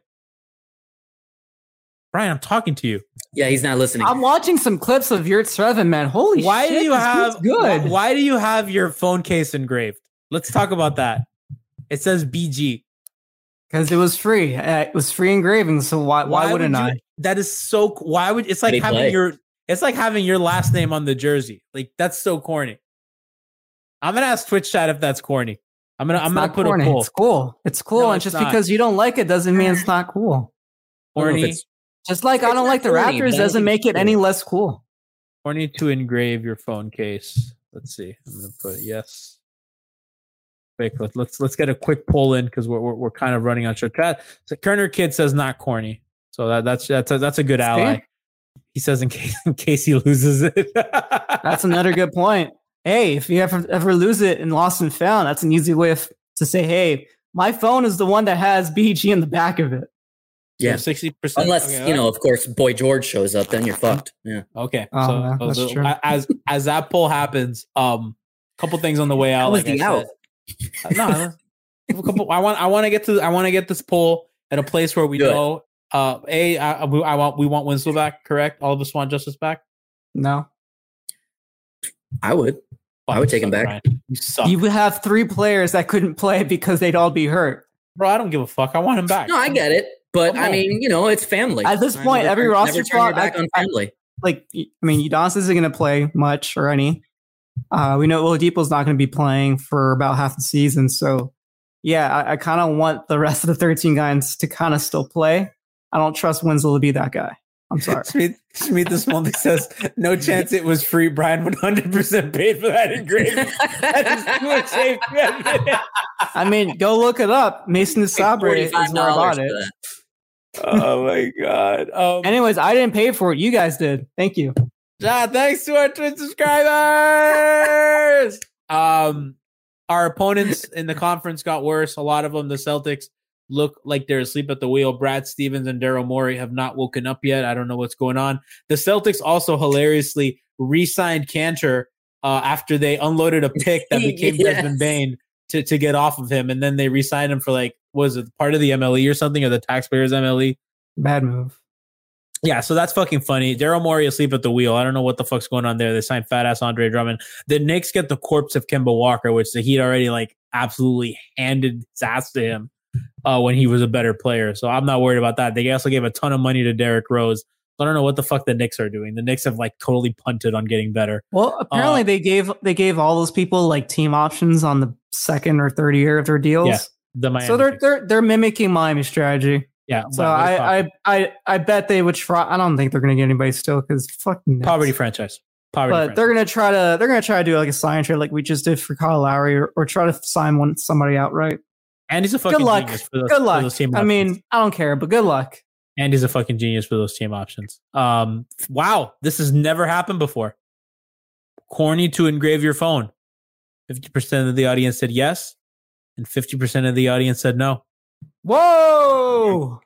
Brian, I'm talking to you. Yeah, he's not listening. I'm watching some clips of Yurt Seven, man. Holy Why shit, do you this have dude's good? Why, why do you have your phone case engraved? Let's talk about that. It says B G. Because it was free. Uh, it was free engraving, so why why, would wouldn't you, I? That is so. Why would it's like They having play. your it's like having your last name on the jersey. Like that's so corny. I'm gonna ask Twitch chat if that's corny. I'm gonna It's I'm gonna not put corny. a poll. It's cool. It's cool. No, and it's just not. because you don't like it doesn't mean it's not cool. I don't know if Corny, it's- Just like I It's don't not like the corny, but I Raptors don't doesn't think make it's it any less cool. corny to engrave your phone case. Let's see. I'm gonna put yes. quick. Let's let's, let's get a quick poll in because we're, we're we're kind of running on short. So Kerner Kid says not corny, so that that's that's a, that's a good ally. He says in case in case he loses it. That's another good point. Hey, if you ever ever lose it in Lost and Found, that's an easy way of, to say, hey, my phone is the one that has B G in the back of it. Yeah, sixty percent. Unless okay, you know, of course, Boy George shows up, then you're fucked. Yeah. Okay. Oh, so, yeah, so that's the- true. as as that poll happens, um, couple things on the way out. How was like the I out? said. Uh, no, a couple. I want I want to get to I want to get this poll at a place where we Do it. know. Uh, a I, we, I want we want Winslow back. Correct. All of us want Justice back. No. I would. I would Fuck, take you him suck, back. Brian. You suck, You would have three players that couldn't play because they'd all be hurt. bro. I don't give a fuck. I want him back. No, I get it, but Come I on. mean, you know, it's family. At this Right? point, Never every turn- roster never turn your spot, back I- on I- family. Like, I mean, Udonis isn't going to play much or any. Uh, we know Oladipo's not going to be playing for about half the season. So, yeah, I, I kind of want the rest of the thirteen guys to kind of still play. I don't trust Winslow to be that guy. I'm sorry. Schmidt, Schmidt this morning says, no chance it was free. Brian one hundred percent paid for that engraving. That is too much safe. I mean, go look it up. Mason Sabre is where I bought it. Oh my God. Um, Anyways, I didn't pay for it. You guys did. Thank you. Ah, thanks to our Twitch subscribers. Um, our opponents in the conference got worse. A lot of them, the Celtics, look like they're asleep at the wheel. Brad Stevens and Daryl Morey have not woken up yet. I don't know what's going on. The Celtics also hilariously re-signed Cantor uh, after they unloaded a pick that became Yes. Desmond Bain to, to get off of him. And then they re-signed him for like, was it part of the M L E or something, or the taxpayers M L E? Bad move. Yeah, so that's fucking funny. Daryl Morey asleep at the wheel. I don't know what the fuck's going on there. They signed fat ass Andre Drummond. The Knicks get the corpse of Kemba Walker, which the Heat already like absolutely handed his ass to him uh, when he was a better player. So I'm not worried about that. They also gave a ton of money to Derrick Rose. I don't know what the fuck the Knicks are doing. The Knicks have like totally punted on getting better. Well, apparently Uh, they gave they gave all those people like team options on the second or third year of their deals. Yeah, the Miami so they're Knicks. they're they're mimicking Miami strategy. yeah. So wow, what a I, pop- I I I bet they would try. I don't think they're going to get anybody still because fucking Knicks. poverty franchise. Poverty But franchise. they're gonna try to they're gonna try to do like a sign trade like we just did for Kyle Lowry or, or try to sign one somebody outright. And he's a fucking Good luck. genius for those, Good for luck. those team I options. mean, I don't care, but good luck. And he's a fucking genius for those team options. Um, wow, this has never happened before. Corny to engrave your phone. fifty percent of the audience said yes, and fifty percent of the audience said no. Whoa!